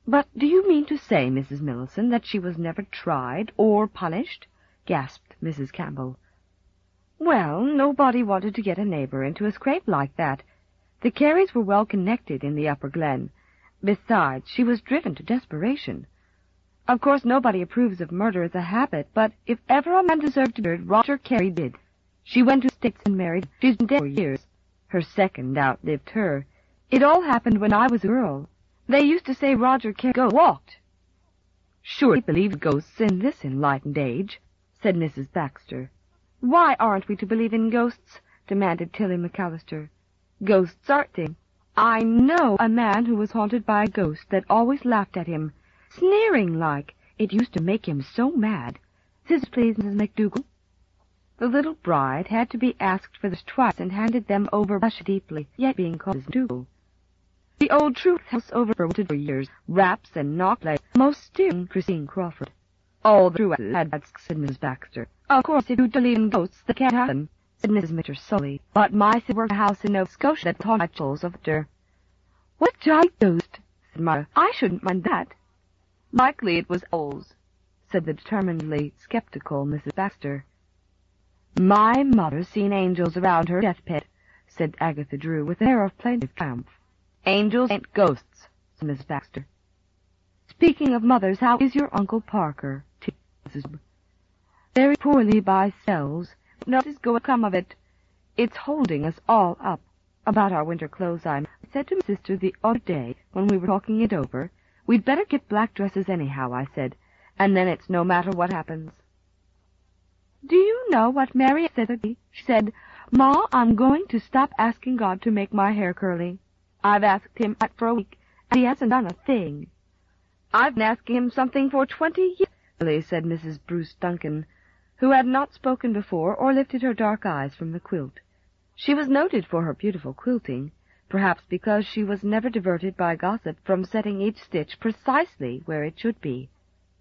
"But do you mean to say, Mrs. Millicent, that she was never tried or punished?" gasped Mrs. Campbell. "Well, nobody wanted to get a neighbor into a scrape like that. The Careys were well connected in the Upper Glen. Besides, she was driven to desperation. Of course, nobody approves of murder as a habit, but if ever a man deserved to be murdered, Roger Carey did. She went to the States and married. She's been dead for years. Her second outlived her. It all happened when I was a girl. They used to say Roger Carey walked." "Surely believe ghosts in this enlightened age," said Mrs. Baxter. "Why aren't we to believe in ghosts?" demanded Tilly McAllister. "Ghosts aren't things. I know a man who was haunted by a ghost that always laughed at him, sneering like. It used to make him so mad. Scissors, please, Mrs. McDougal." The little bride had to be asked for this twice and handed them over blushing deeply, yet being called Mrs. McDougal. "The old Truth House overfronted for years, raps and knock like most steering Christine Crawford." "All the true lads," said Mrs. Baxter. "Of course, if you believe in ghosts, that can't happen," said Mrs. Mitcher sully. "But my sister worked a house in Nova Scotia that haunted souls of her." "What a jolly ghost," said Myra. "I shouldn't mind that." "Likely it was owls," said the determinedly skeptical Mrs. Baxter. "My mother's seen angels around her deathbed," said Agatha Drew with an air of plaintive triumph. "Angels ain't ghosts," said Mrs. Baxter. "Speaking of mothers, how is your Uncle Parker?" Mrs. "Very poorly by spells. Nothing's going to come of it. It's holding us all up. About our winter clothes, I said to my sister the other day when we were talking it over, we'd better get black dresses anyhow, I said, and then it's no matter what happens." "Do you know what Mary said to me? She said, 'Ma, I'm going to stop asking God to make my hair curly. I've asked him that for a week, and he hasn't done a thing.'" "I've been asking him something for 20 years, said Mrs. Bruce Duncan, who had not spoken before or lifted her dark eyes from the quilt. She was noted for her beautiful quilting, perhaps because she was never diverted by gossip from setting each stitch precisely where it should be.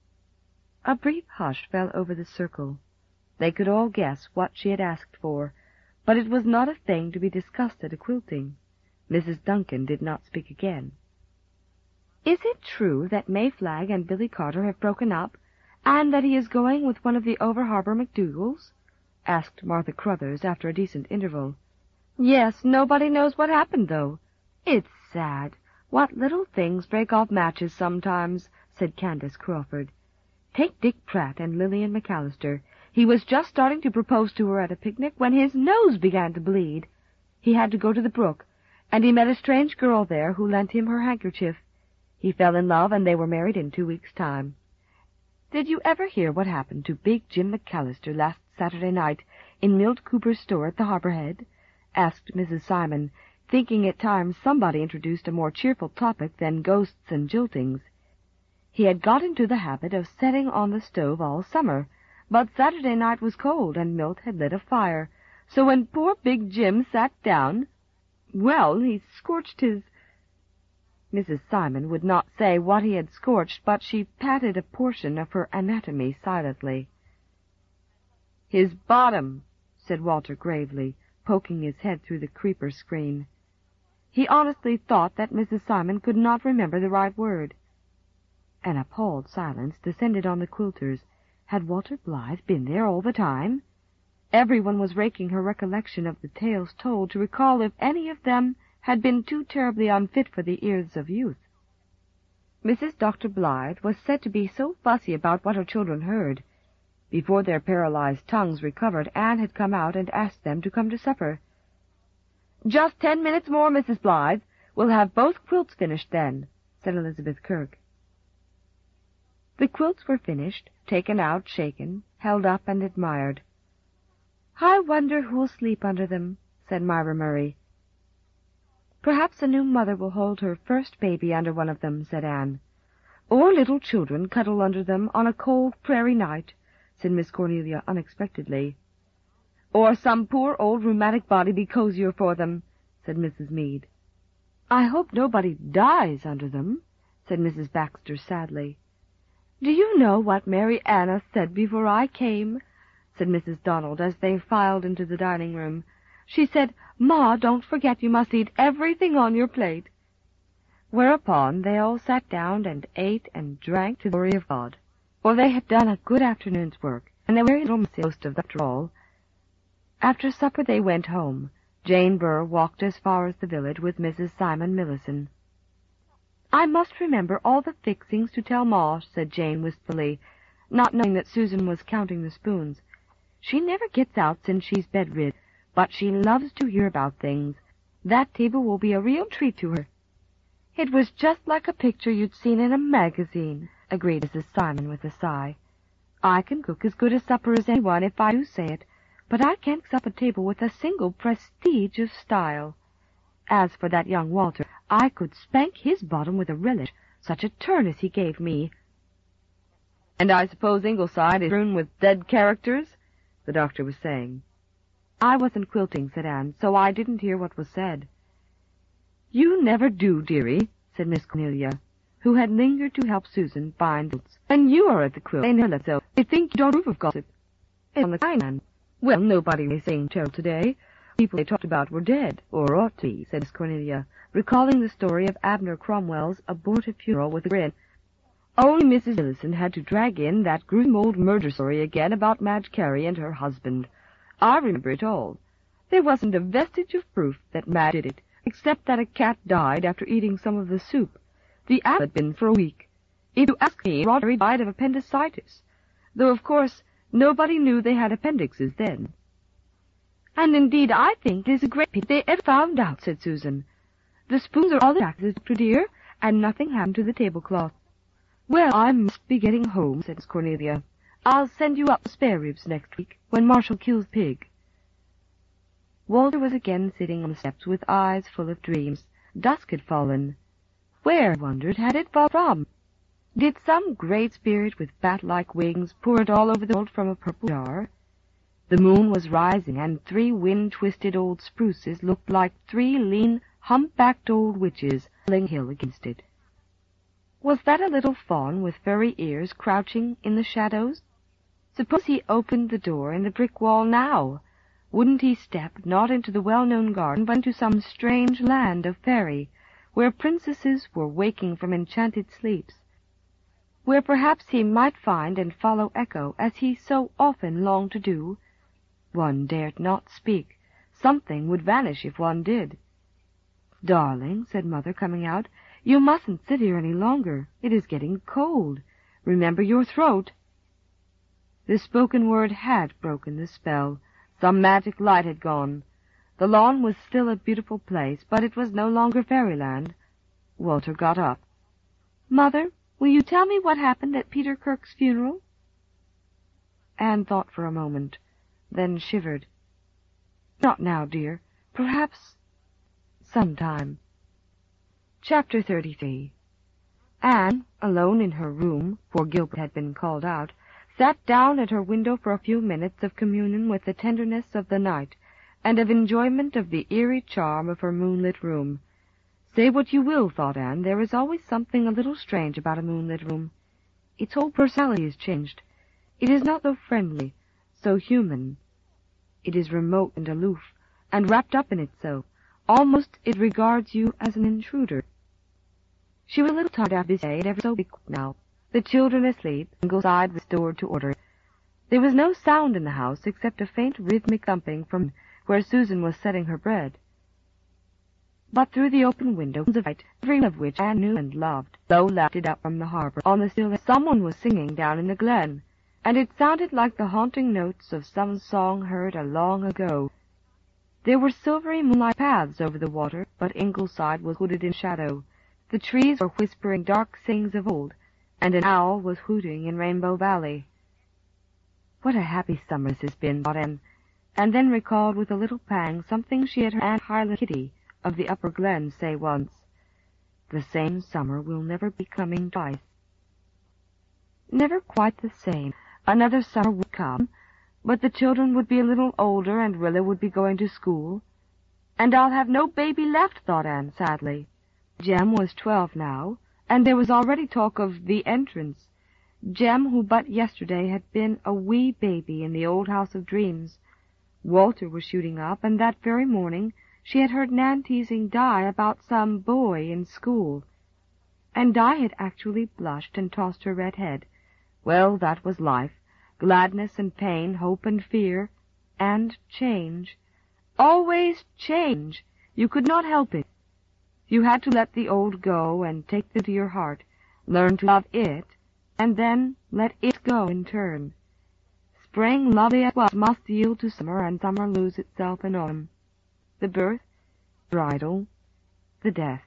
A brief hush fell over the circle. They could all guess what she had asked for, but it was not a thing to be discussed at a quilting. Mrs. Duncan did not speak again. "Is it true that May Flagg and Billy Carter have broken up, and that he is going with one of the over-harbor McDougals?" asked Martha Crothers after a decent interval. "Yes, nobody knows what happened, though. It's sad. What little things break off matches sometimes," said Candace Crawford. "Take Dick Pratt and Lillian McAllister. He was just starting to propose to her at a picnic when his nose began to bleed. He had to go to the brook, and he met a strange girl there who lent him her handkerchief. He fell in love, and they were married in 2 weeks' time. Did you ever hear what happened to Big Jim McAllister last Saturday night in Milt Cooper's store at the Harbor Head?" asked Mrs. Simon, thinking at times somebody introduced a more cheerful topic than ghosts and jiltings. He had got into the habit of setting on the stove all summer, but Saturday night was cold, and Milt had lit a fire, so when poor Big Jim sat down, well, he scorched his— Mrs. Simon would not say what he had scorched, but she patted a portion of her anatomy silently. "His bottom," said Walter gravely, poking his head through the creeper screen. He honestly thought that Mrs. Simon could not remember the right word. An appalled silence descended on the quilters. Had Walter Blythe been there all the time? Everyone was raking her recollection of the tales told to recall if any of them had been too terribly unfit for the ears of youth. Mrs. Dr. Blythe was said to be so fussy about what her children heard. Before their paralyzed tongues recovered, Anne had come out and asked them to come to supper. "Just 10 minutes more, Mrs. Blythe. We'll have both quilts finished then," said Elizabeth Kirk. The quilts were finished, taken out, shaken, held up, and admired. "I wonder who'll sleep under them," said Myra Murray. "Perhaps a new mother will hold her first baby under one of them," said Anne. "Or little children cuddle under them on a cold prairie night," said Miss Cornelia unexpectedly. "Or some poor old rheumatic body be cozier for them," said Mrs. Meade. "I hope nobody dies under them," said Mrs. Baxter sadly. "Do you know what Mary Anna said before I came?" said Mrs. Donald as they filed into the dining room. "She said, 'Ma, don't forget you must eat everything on your plate.'" Whereupon they all sat down and ate and drank to the glory of God, for they had done a good afternoon's work, and they were very little most of them after all. After supper they went home. Jane Burr walked as far as the village with Mrs. Simon Millison. "I must remember all the fixings to tell Ma," said Jane wistfully, not knowing that Susan was counting the spoons. "She never gets out since she's bedrid, but she loves to hear about things. That table will be a real treat to her." "It was just like a picture you'd seen in a magazine," agreed Mrs. Simon with a sigh. "I can cook as good a supper as anyone, if I do say it, but I can't fix up a table with a single prestige of style. As for that young Walter, I could spank his bottom with a relish, such a turn as he gave me." "And I suppose Ingleside is strewn with dead characters?" the doctor was saying. "I wasn't quilting," said Anne, "so I didn't hear what was said." "You never do, dearie," said Miss Cornelia, who had lingered to help Susan find boots. "When you are at the quilt, they never let so. They think you don't approve of gossip." "It's on the kind, Anne. Well, nobody was saying tell today. People they talked about were dead, or ought to be," said Miss Cornelia, recalling the story of Abner Cromwell's abortive funeral with a grin. "Only Mrs. Millison had to drag in that gruesome old murder story again about Madge Carey and her husband. I remember it all. There wasn't a vestige of proof that Madge did it, except that a cat died after eating some of the soup. The apple had been for a week. If you ask me, Roger died of appendicitis, though, of course, nobody knew they had appendixes then." "And indeed I think it is a great pity they ever found out," said Susan. "The spoons are all the taxes, dear, and nothing happened to the tablecloth." "Well, I must be getting home," said Miss Cornelia. "I'll send you up the spare ribs next week, when Marshall kills pig." Walter was again sitting on the steps with eyes full of dreams. Dusk had fallen. Where, he wondered, had it fallen from? Did some great spirit with bat-like wings pour it all over the world from a purple jar? The moon was rising, and 3 wind-twisted old spruces looked like 3 lean, hump-backed old witches huddling a hill against it. Was that a little fawn with furry ears crouching in the shadows? Suppose he opened the door in the brick wall now? Wouldn't he step not into the well-known garden, but into some strange land of fairy, where princesses were waking from enchanted sleeps, where perhaps he might find and follow Echo, as he so often longed to do? One dared not speak. Something would vanish if one did. "Darling," said Mother, coming out, "you mustn't sit here any longer. It is getting cold. Remember your throat." The spoken word had broken the spell. Some magic light had gone. The lawn was still a beautiful place, but it was no longer fairyland. Walter got up. "Mother, will you tell me what happened at Peter Kirk's funeral?" Anne thought for a moment, then shivered. "Not now, dear. Perhaps sometime." Chapter 33. Anne, alone in her room, for Gilbert had been called out, sat down at her window for a few minutes of communion with the tenderness of the night, and of enjoyment of the eerie charm of her moonlit room. Say what you will, thought Anne, there is always something a little strange about a moonlit room. Its whole personality is changed. It is not so friendly, so human. It is remote and aloof, and wrapped up in it so. Almost it regards you as an intruder. She was a little tired after this day, and ever so weak now. The children asleep, Ingleside restored to order. There was no sound in the house except a faint rhythmic thumping from where Susan was setting her bread. But through the open window was a light, every one of which Anne knew and loved. Low lifted up from the harbor on the still someone was singing down in the glen, and it sounded like the haunting notes of some song heard long ago. There were silvery moonlight paths over the water, but Ingleside was hooded in shadow. The trees were whispering dark sayings of old, and an owl was hooting in Rainbow Valley. What a happy summer this has been, thought Anne, and then recalled with a little pang something she had heard Aunt Highland Kitty of the Upper Glen say once. The same summer will never be coming twice. Never quite the same. Another summer would come, but the children would be a little older, and Rilla would be going to school. And I'll have no baby left, thought Anne sadly. Jem was 12 now, and there was already talk of the entrance. Jem, who but yesterday had been a wee baby in the old house of dreams. Walter was shooting up, and that very morning she had heard Nan teasing Di about some boy in school. and Di had actually blushed and tossed her red head. Well, that was life. Gladness and pain, hope and fear, and change. Always change. You could not help it. You had to let the old go and take it to your heart, learn to love it, and then let it go in turn. Spring, lovely as was, must yield to summer, and summer lose itself in autumn. The birth, the bridal, the death.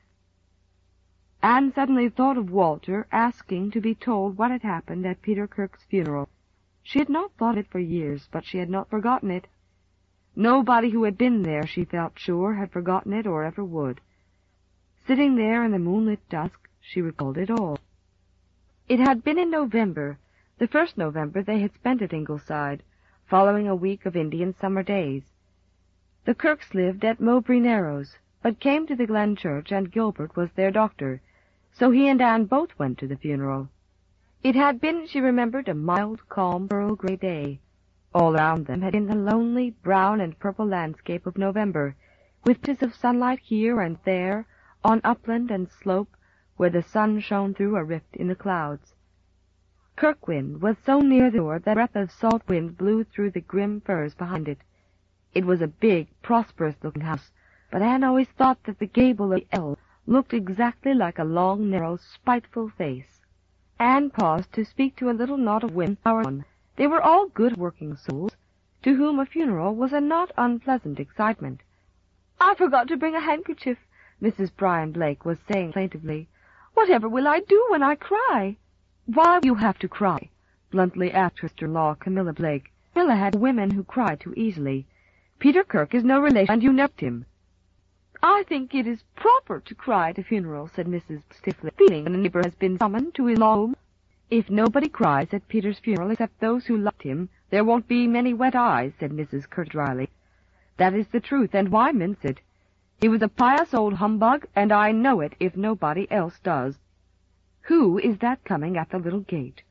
Anne suddenly thought of Walter asking to be told what had happened at Peter Kirk's funeral. She had not thought it for years, but she had not forgotten it. Nobody who had been there, she felt sure, had forgotten it or ever would. Sitting there in the moonlit dusk, she recalled it all. It had been in November, the first November they had spent at Ingleside, following a week of Indian summer days. The Kirks lived at Mowbray Narrows, but came to the Glen Church, and Gilbert was their doctor, so he and Anne both went to the funeral. It had been, she remembered, a mild, calm, pearl-gray day. All around them had been the lonely brown and purple landscape of November, with bits of sunlight here and there, on upland and slope, where the sun shone through a rift in the clouds. Kirkwynd was so near the door that a breath of salt wind blew through the grim firs behind it. It was a big, prosperous-looking house, but Anne always thought that the gable of the L looked exactly like a long, narrow, spiteful face. Anne paused to speak to a little knot of women. They were all good working souls, to whom a funeral was a not unpleasant excitement. "I forgot to bring a handkerchief," Mrs. Bryan Blake was saying plaintively. "Whatever will I do when I cry?" "Why will you have to cry?" bluntly asked her sister-in-law, Camilla Blake. Camilla had women who cried too easily. "Peter Kirk is no relation, and you nursed him." "I think it is proper to cry at a funeral," said Mrs. stiffly, feeling when a neighbor has been summoned to his home. "If nobody cries at Peter's funeral except those who loved him, there won't be many wet eyes," said Mrs. Curt dryly. "That is the truth, and why mince it? He was a pious old humbug, and I know it if nobody else does. Who is that coming at the little gate?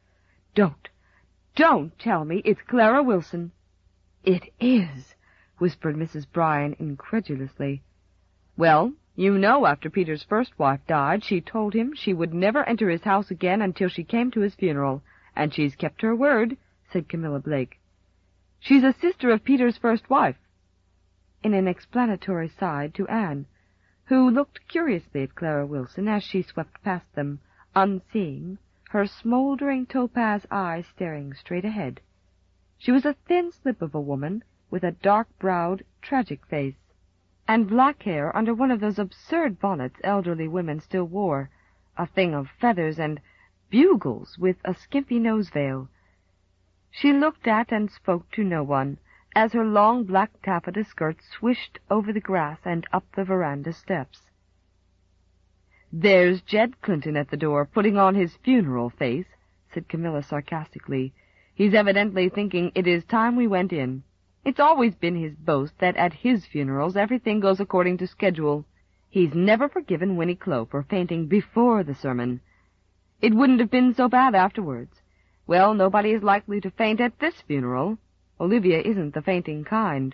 Don't tell me it's Clara Wilson." "It is," whispered Mrs. Bryan incredulously. "Well, you know after Peter's first wife died, she told him she would never enter his house again until she came to his funeral, and she's kept her word," said Camilla Blake. "She's a sister of Peter's first wife," in an explanatory side to Anne, who looked curiously at Clara Wilson as she swept past them, unseeing, her smoldering topaz eyes staring straight ahead. She was a thin slip of a woman, with a dark-browed, tragic face, and black hair under one of those absurd bonnets elderly women still wore, a thing of feathers and bugles with a skimpy nose-veil. She looked at and spoke to no one, as her long black taffeta skirt swished over the grass and up the veranda steps. "There's Jed Clinton at the door, putting on his funeral face," said Camilla sarcastically. "He's evidently thinking it is time we went in. It's always been his boast that at his funerals everything goes according to schedule. He's never forgiven Winnie Clow for fainting before the sermon. It wouldn't have been so bad afterwards. Well, nobody is likely to faint at this funeral. Olivia isn't the fainting kind."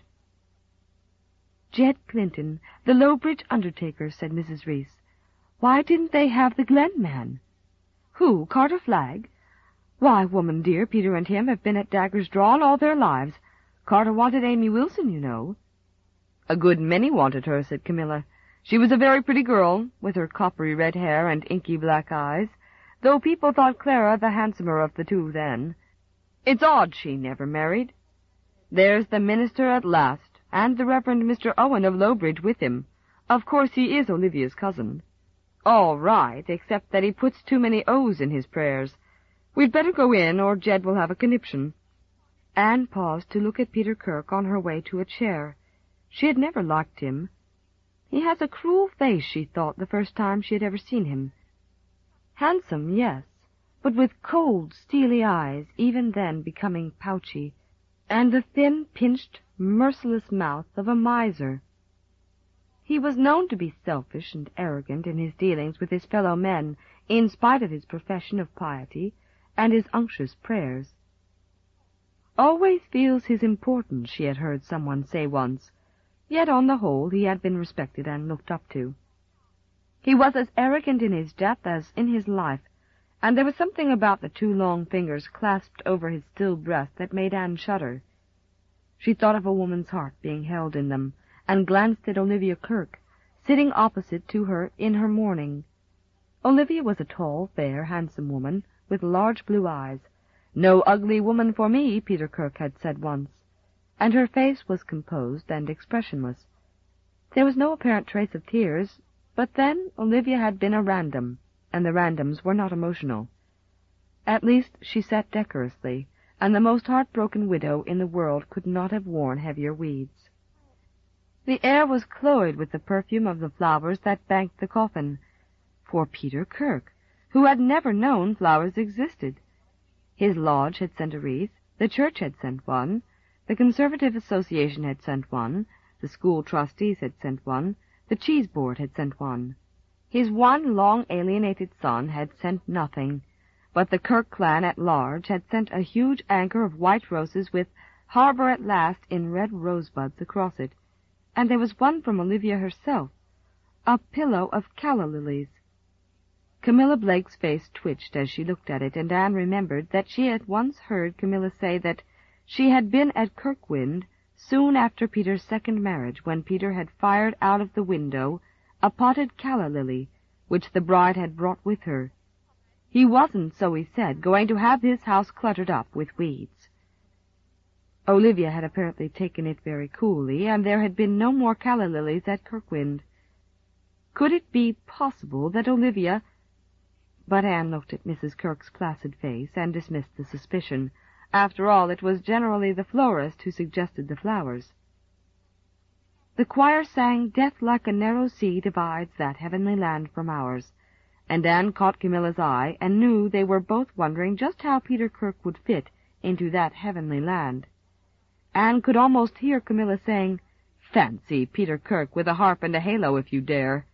"Jed Clinton, the Lowbridge undertaker," said Mrs. Reese. "Why didn't they have the Glen man?" "Who, Carter Flagg? Why, woman dear, Peter and him have been at daggers drawn all their lives. Carter wanted Amy Wilson, you know." "A good many wanted her," said Camilla. "She was a very pretty girl, with her coppery red hair and inky black eyes, though people thought Clara the handsomer of the two then. It's odd she never married. There's the minister at last, and the Reverend Mr. Owen of Lowbridge with him. Of course he is Olivia's cousin. All right, except that he puts too many O's in his prayers. We'd better go in, or Jed will have a conniption." Anne paused to look at Peter Kirk on her way to a chair. She had never liked him. He has a cruel face, she thought, the first time she had ever seen him. Handsome, yes, but with cold, steely eyes, even then becoming pouchy, and the thin, pinched, merciless mouth of a miser. He was known to be selfish and arrogant in his dealings with his fellow men, in spite of his profession of piety and his unctuous prayers. "Always feels his importance," she had heard someone say once, yet on the whole he had been respected and looked up to. He was as arrogant in his death as in his life, and there was something about the two long fingers clasped over his still breast that made Anne shudder. She thought of a woman's heart being held in them, and glanced at Olivia Kirk, sitting opposite to her in her mourning. Olivia was a tall, fair, handsome woman, with large blue eyes. "No ugly woman for me," Peter Kirk had said once, and her face was composed and expressionless. There was no apparent trace of tears, but then Olivia had been a Random, and the Randoms were not emotional. At least she sat decorously, and the most heartbroken widow in the world could not have worn heavier weeds. The air was cloyed with the perfume of the flowers that banked the coffin. For Peter Kirk, who had never known flowers existed. His lodge had sent a wreath, the church had sent one, the Conservative Association had sent one, the school trustees had sent one, the cheese board had sent one. His one long-alienated son had sent nothing, but the Kirk clan at large had sent a huge anchor of white roses with "Harbor at Last" in red rosebuds across it, and there was one from Olivia herself, a pillow of calla lilies. Camilla Blake's face twitched as she looked at it, and Anne remembered that she had once heard Camilla say that she had been at Kirkwynd soon after Peter's second marriage, when Peter had fired out of the window a potted calla lily, which the bride had brought with her. He wasn't, so he said, going to have his house cluttered up with weeds. Olivia had apparently taken it very coolly, and there had been no more calla lilies at Kirkwynd. Could it be possible that Olivia— But Anne looked at Mrs. Kirk's placid face and dismissed the suspicion. After all, it was generally the florist who suggested the flowers. The choir sang "Death like a narrow sea divides that heavenly land from ours," and Anne caught Camilla's eye and knew they were both wondering just how Peter Kirk would fit into that heavenly land. Anne could almost hear Camilla saying, "Fancy Peter Kirk with a harp and a halo if you dare."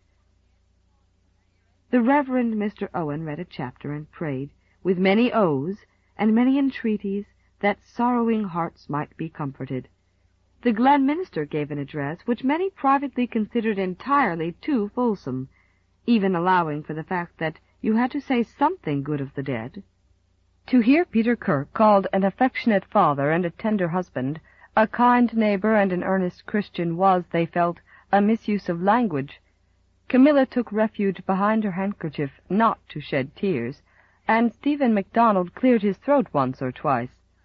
The Reverend Mr. Owen read a chapter and prayed, with many oaths and many entreaties, that sorrowing hearts might be comforted. The Glen minister gave an address which many privately considered entirely too fulsome, even allowing for the fact that you had to say something good of the dead. To hear Peter Kirk called an affectionate father and a tender husband, a kind neighbor and an earnest Christian was, they felt, a misuse of language. Camilla took refuge behind her handkerchief not to shed tears, and Stephen MacDonald cleared his throat once or twice.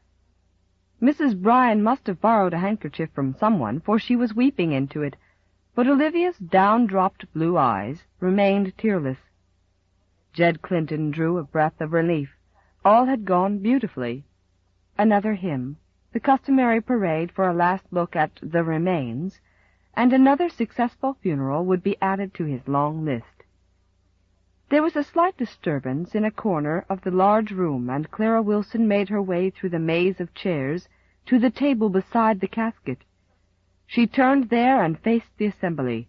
Mrs. Bryan must have borrowed a handkerchief from someone, for she was weeping into it, but Olivia's down-dropped blue eyes remained tearless. Jed Clinton drew a breath of relief. All had gone beautifully. Another hymn, the customary parade for a last look at the remains, and another successful funeral would be added to his long list. There was a slight disturbance in a corner of the large room, and Clara Wilson made her way through the maze of chairs to the table beside the casket. She turned there and faced the assembly.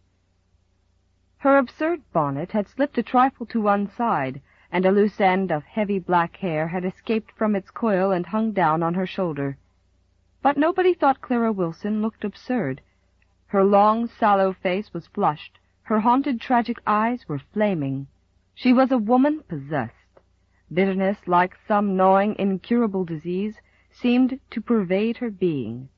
Her absurd bonnet had slipped a trifle to one side, and a loose end of heavy black hair had escaped from its coil and hung down on her shoulder. But nobody thought Clara Wilson looked absurd. Her long, sallow face was flushed. Her haunted, tragic eyes were flaming. She was a woman possessed. Bitterness, like some gnawing, incurable disease, seemed to pervade her being.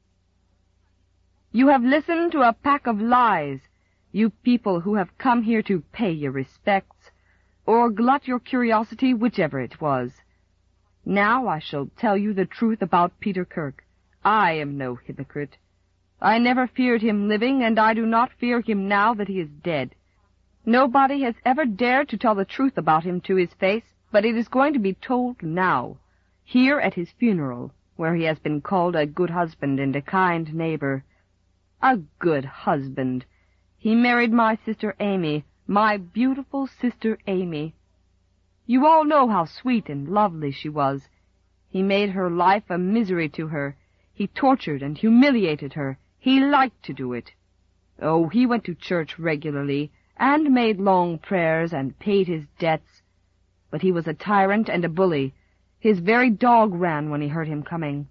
"You have listened to a pack of lies, you people who have come here to pay your respects, or glut your curiosity, whichever it was. Now I shall tell you the truth about Peter Kirk. I am no hypocrite. I never feared him living, and I do not fear him now that he is dead. Nobody has ever dared to tell the truth about him to his face, but it is going to be told now, here at his funeral, where he has been called a good husband and a kind neighbor. A good husband! He married my sister Amy, my beautiful sister Amy. You all know how sweet and lovely she was. He made her life a misery to her. He tortured and humiliated her. He liked to do it. Oh, he went to church regularly, and made long prayers, and paid his debts. But he was a tyrant and a bully. His very dog ran when he heard him coming.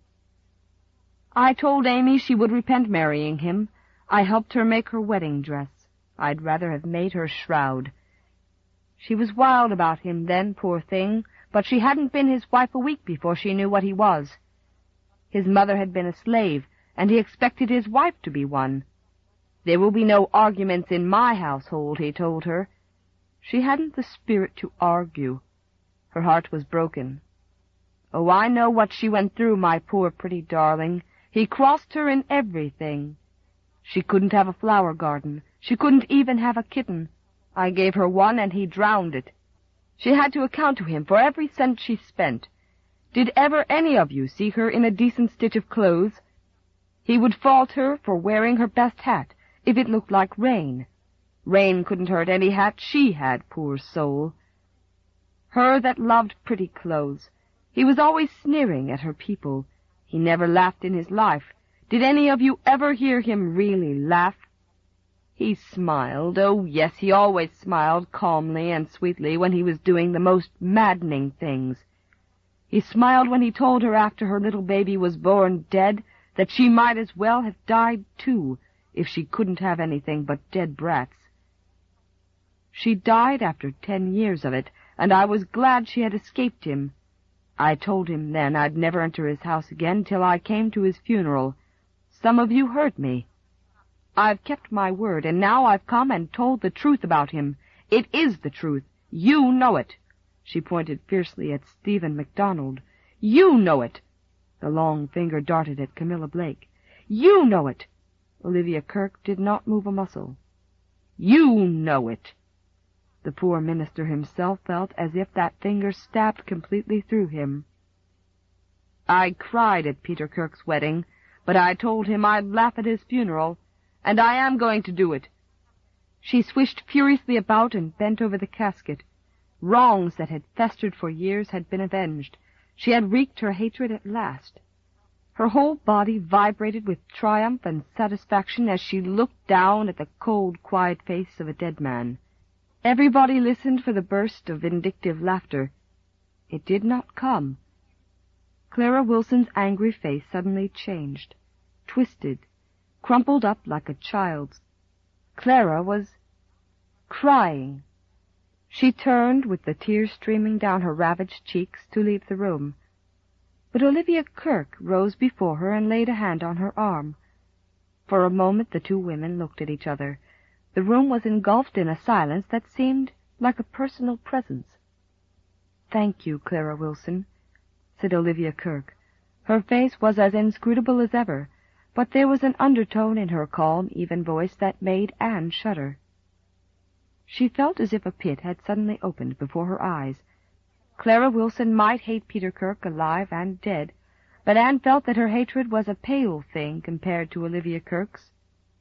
I told Amy she would repent marrying him. I helped her make her wedding dress. I'd rather have made her shroud. She was wild about him then, poor thing, but she hadn't been his wife a week before she knew what he was. His mother had been a slave, and he expected his wife to be one. There will be no arguments in my household, he told her. She hadn't the spirit to argue. Her heart was broken. Oh, I know what she went through, my poor pretty darling. He crossed her in everything. She couldn't have a flower garden. She couldn't even have a kitten. I gave her one, and he drowned it. She had to account to him for every cent she spent. Did ever any of you see her in a decent stitch of clothes? He would fault her for wearing her best hat if it looked like rain. Rain couldn't hurt any hat she had, poor soul. Her that loved pretty clothes. He was always sneering at her people. He never laughed in his life. Did any of you ever hear him really laugh? He smiled. Oh, yes, he always smiled calmly and sweetly when he was doing the most maddening things. He smiled when he told her after her little baby was born dead that she might as well have died too if she couldn't have anything but dead brats. She died after 10 years of it, and I was glad she had escaped him. I told him then I'd never enter his house again till I came to his funeral. Some of you heard me. I've kept my word, and now I've come and told the truth about him. It is the truth. You know it. She pointed fiercely at Stephen MacDonald. You know it. The long finger darted at Camilla Blake. You know it. Olivia Kirk did not move a muscle. You know it. The poor minister himself felt as if that finger stabbed completely through him. I cried at Peter Kirk's wedding, but I told him I'd laugh at his funeral, and I am going to do it. She swished furiously about and bent over the casket. Wrongs that had festered for years had been avenged. She had wreaked her hatred at last. Her whole body vibrated with triumph and satisfaction as she looked down at the cold, quiet face of a dead man. Everybody listened for the burst of vindictive laughter. It did not come. Clara Wilson's angry face suddenly changed, twisted, crumpled up like a child's. Clara was crying. She turned, with the tears streaming down her ravaged cheeks, to leave the room. But Olivia Kirk rose before her and laid a hand on her arm. For a moment the two women looked at each other. The room was engulfed in a silence that seemed like a personal presence. "Thank you, Clara Wilson," said Olivia Kirk. Her face was as inscrutable as ever, but there was an undertone in her calm, even voice that made Anne shudder. She felt as if a pit had suddenly opened before her eyes. Clara Wilson might hate Peter Kirk alive and dead, but Anne felt that her hatred was a pale thing compared to Olivia Kirk's.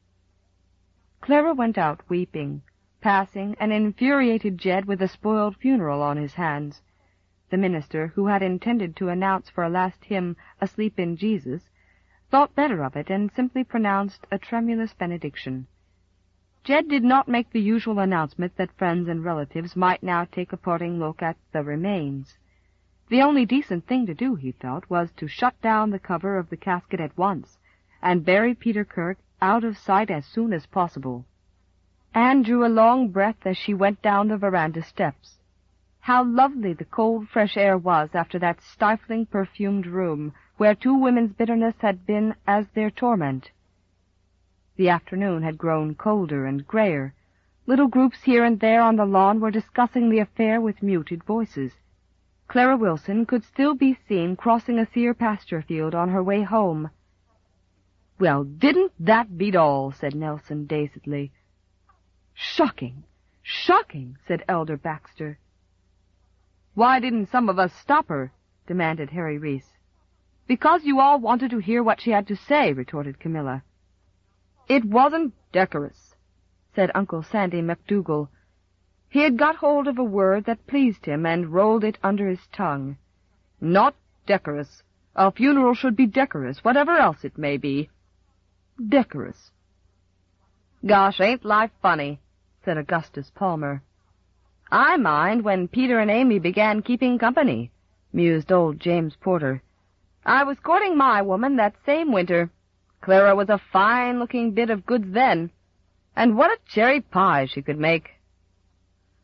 Clara went out weeping, passing an infuriated Jed with a spoiled funeral on his hands. The minister, who had intended to announce for a last hymn "Asleep in Jesus," thought better of it and simply pronounced a tremulous benediction. Jed did not make the usual announcement that friends and relatives might now take a parting look at the remains. The only decent thing to do, he felt, was to shut down the cover of the casket at once and bury Peter Kirk out of sight as soon as possible. Anne drew a long breath as she went down the veranda steps. How lovely the cold, fresh air was after that stifling, perfumed room where two women's bitterness had been as their torment. The afternoon had grown colder and grayer. Little groups here and there on the lawn were discussing the affair with muted voices. Clara Wilson could still be seen crossing a sere pasture field on her way home. "Well, didn't that beat all?" said Nelson dazedly. "Shocking! Shocking!" said Elder Baxter. "Why didn't some of us stop her?" demanded Harry Reese. "Because you all wanted to hear what she had to say," retorted Camilla. "It wasn't decorous," said Uncle Sandy McDougal. He had got hold of a word that pleased him and rolled it under his tongue. "Not decorous. A funeral should be decorous, whatever else it may be. Decorous." "Gosh, ain't life funny," said Augustus Palmer. "I mind when Peter and Amy began keeping company," mused old James Porter. "I was courting my woman that same winter. Clara was a fine-looking bit of goods then, and what a cherry pie she could make."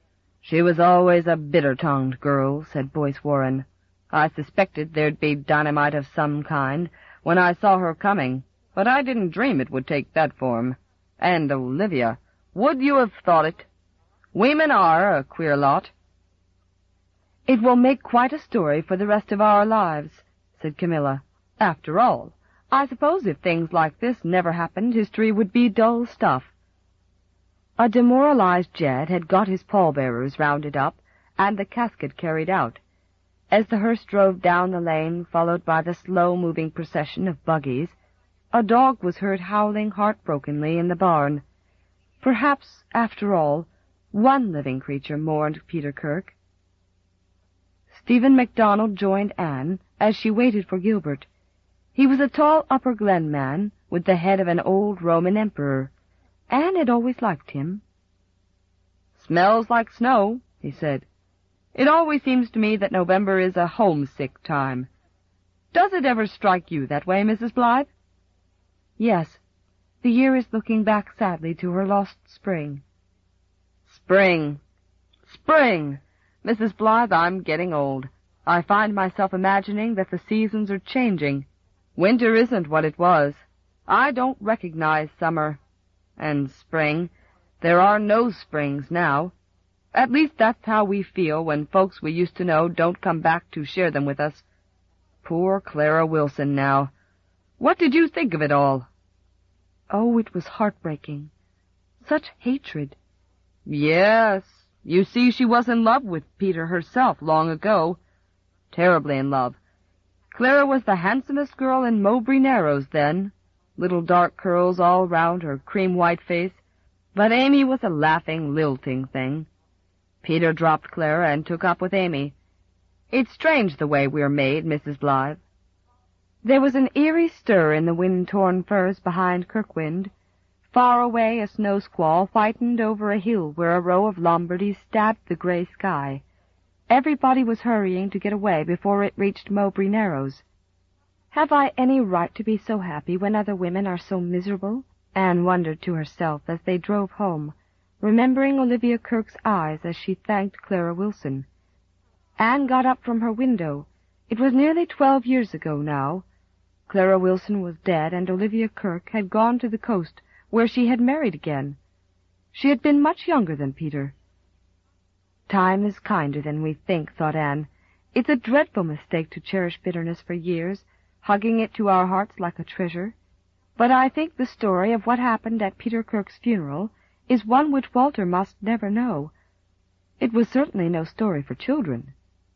"She was always a bitter-tongued girl," said Boyce Warren. "I suspected there'd be dynamite of some kind when I saw her coming, but I didn't dream it would take that form. And Olivia, would you have thought it? Women are a queer lot." "It will make quite a story for the rest of our lives," said Camilla. "After all, I suppose if things like this never happened, history would be dull stuff." A demoralized Jed had got his pallbearers rounded up and the casket carried out. As the hearse drove down the lane, followed by the slow-moving procession of buggies, a dog was heard howling heartbrokenly in the barn. Perhaps, after all, one living creature mourned Peter Kirk. Stephen MacDonald joined Anne as she waited for Gilbert. He was a tall Upper Glen man with the head of an old Roman emperor. Anne had always liked him. "Smells like snow," he said. "It always seems to me that November is a homesick time. Does it ever strike you that way, Mrs. Blythe?" "Yes. The year is looking back sadly to her lost spring." "Spring! Spring! Mrs. Blythe, I'm getting old. I find myself imagining that the seasons are changing. Winter isn't what it was. I don't recognize summer. And spring. There are no springs now. At least that's how we feel when folks we used to know don't come back to share them with us. Poor Clara Wilson, now. What did you think of it all?" "Oh, it was heartbreaking. Such hatred." "Yes. You see, she was in love with Peter herself long ago. Terribly in love. Clara was the handsomest girl in Mowbray Narrows then. Little dark curls all round her cream-white face. But Amy was a laughing, lilting thing. Peter dropped Clara and took up with Amy. It's strange the way we're made, Mrs. Blythe." There was an eerie stir in the wind-torn firs behind Kirkwynd. Far away a snow squall whitened over a hill where a row of Lombardies stabbed the gray sky. Everybody was hurrying to get away before it reached Mowbray Narrows. "Have I any right to be so happy when other women are so miserable?" Anne wondered to herself as they drove home, remembering Olivia Kirk's eyes as she thanked Clara Wilson. Anne got up from her window. It was nearly 12 years ago now. Clara Wilson was dead, and Olivia Kirk had gone to the coast, where she had married again. She had been much younger than Peter. Time is kinder than we think, thought Anne. It's a dreadful mistake to cherish bitterness for years, hugging it to our hearts like a treasure. But I think the story of what happened at Peter Kirk's funeral is one which Walter must never know. It was certainly no story for children.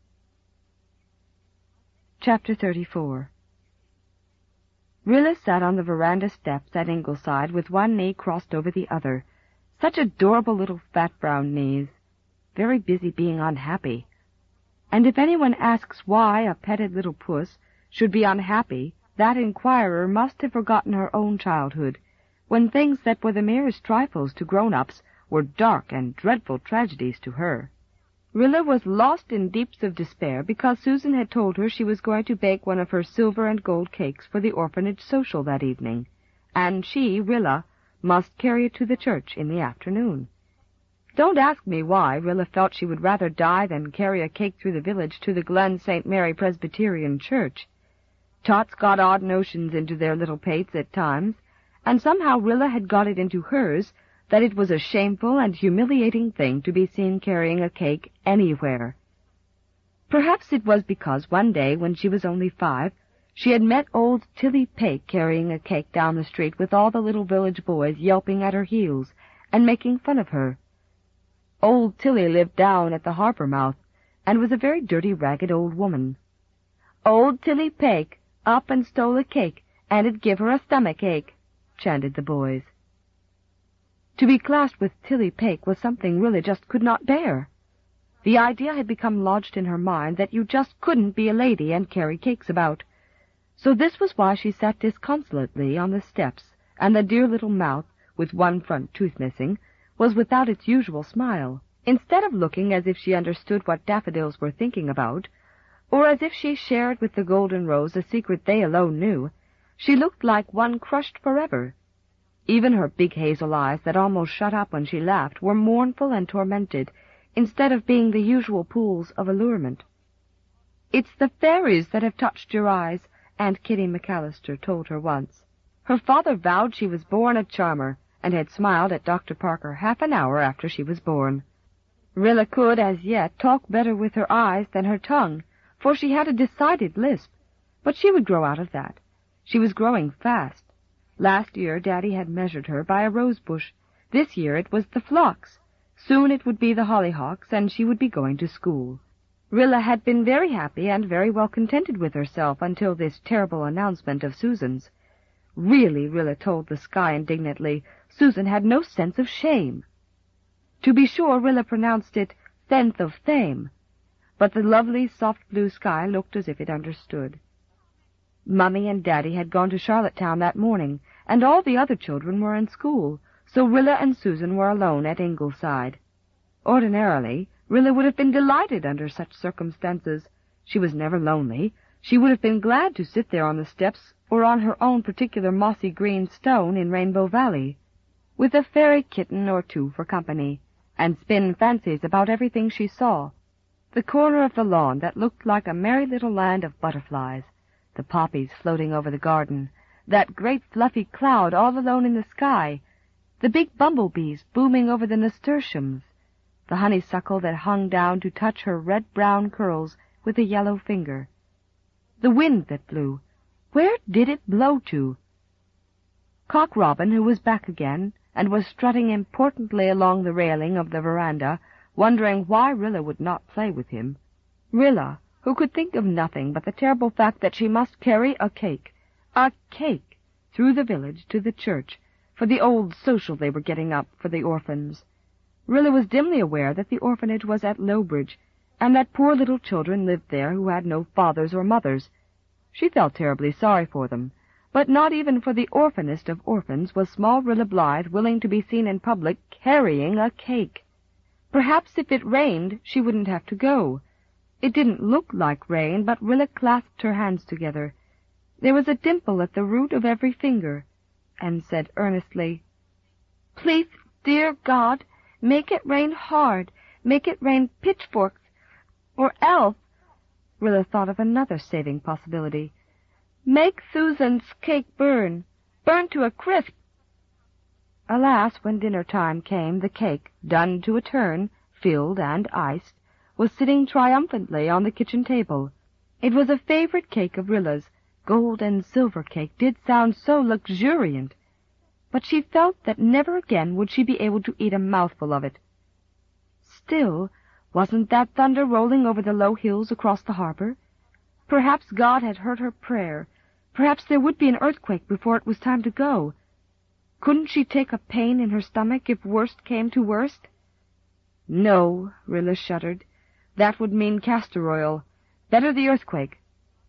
Chapter 34. Rilla sat on the veranda steps at Ingleside with one knee crossed over the other. Such adorable little fat brown knees. Very busy being unhappy. And if anyone asks why a petted little puss should be unhappy, that inquirer must have forgotten her own childhood, when things that were the merest trifles to grown-ups were dark and dreadful tragedies to her. Rilla was lost in deeps of despair because Susan had told her she was going to bake one of her silver and gold cakes for the orphanage social that evening, and she, Rilla, must carry it to the church in the afternoon. Don't ask me why Rilla felt she would rather die than carry a cake through the village to the Glen St. Mary Presbyterian Church. Tots got odd notions into their little pates at times, and somehow Rilla had got it into hers that it was a shameful and humiliating thing to be seen carrying a cake anywhere. Perhaps it was because one day, when she was only 5, she had met old Tilly Pake carrying a cake down the street with all the little village boys yelping at her heels and making fun of her. Old Tilly lived down at the harbor mouth, and was a very dirty, ragged old woman. "Old Tilly Pake up and stole a cake, and it give her a stomach ache," chanted the boys. To be classed with Tilly Pake was something Rilla just could not bear. The idea had become lodged in her mind that you just couldn't be a lady and carry cakes about. So this was why she sat disconsolately on the steps, and the dear little mouth, with one front tooth missing, was without its usual smile. Instead of looking as if she understood what daffodils were thinking about, or as if she shared with the Golden Rose a secret they alone knew, she looked like one crushed forever. Even her big hazel eyes that almost shut up when she laughed were mournful and tormented, instead of being the usual pools of allurement. "It's the fairies that have touched your eyes," Aunt Kitty McAllister told her once. Her father vowed she was born a charmer, and had smiled at Dr. Parker half an hour after she was born. Rilla could, as yet, talk better with her eyes than her tongue, for she had a decided lisp, but she would grow out of that. She was growing fast. Last year Daddy had measured her by a rose bush. This year it was the phlox. Soon it would be the hollyhocks, and she would be going to school. Rilla had been very happy and very well contented with herself until this terrible announcement of Susan's. Really, Rilla told the sky indignantly, Susan had no sense of shame. To be sure, Rilla pronounced it sense of fame, but the lovely soft blue sky looked as if it understood. Mummy and Daddy had gone to Charlottetown that morning, and all the other children were in school, so Rilla and Susan were alone at Ingleside. Ordinarily, Rilla would have been delighted under such circumstances. She was never lonely. She would have been glad to sit there on the steps or on her own particular mossy green stone in Rainbow Valley, with a fairy kitten or two for company, and spin fancies about everything she saw. The corner of the lawn that looked like a merry little land of butterflies, the poppies floating over the garden, that great fluffy cloud all alone in the sky, the big bumblebees booming over the nasturtiums, the honeysuckle that hung down to touch her red-brown curls with a yellow finger. The wind that blew. Where did it blow to? Cock Robin, who was back again, and was strutting importantly along the railing of the veranda, wondering why Rilla would not play with him. Rilla, who could think of nothing but the terrible fact that she must carry a cake, through the village to the church, for the old social they were getting up for the orphans. Rilla was dimly aware that the orphanage was at Lowbridge, and that poor little children lived there who had no fathers or mothers. She felt terribly sorry for them, but not even for the orphanest of orphans was small Rilla Blythe willing to be seen in public carrying a cake. Perhaps if it rained she wouldn't have to go. It didn't look like rain, but Rilla clasped her hands together. There was a dimple at the root of every finger, and said earnestly, "Please, dear God, make it rain hard, make it rain pitchforks, or else," Rilla thought of another saving possibility, "make Susan's cake burn to a crisp." Alas, when dinner time came, the cake, done to a turn, filled and iced, was sitting triumphantly on the kitchen table. It was a favorite cake of Rilla's. Gold and silver cake did sound so luxuriant, but she felt that never again would she be able to eat a mouthful of it. Still, wasn't that thunder rolling over the low hills across the harbor? Perhaps God had heard her prayer. Perhaps there would be an earthquake before it was time to go. Couldn't she take a pain in her stomach if worst came to worst? No, Rilla shuddered. That would mean castor oil. Better the earthquake.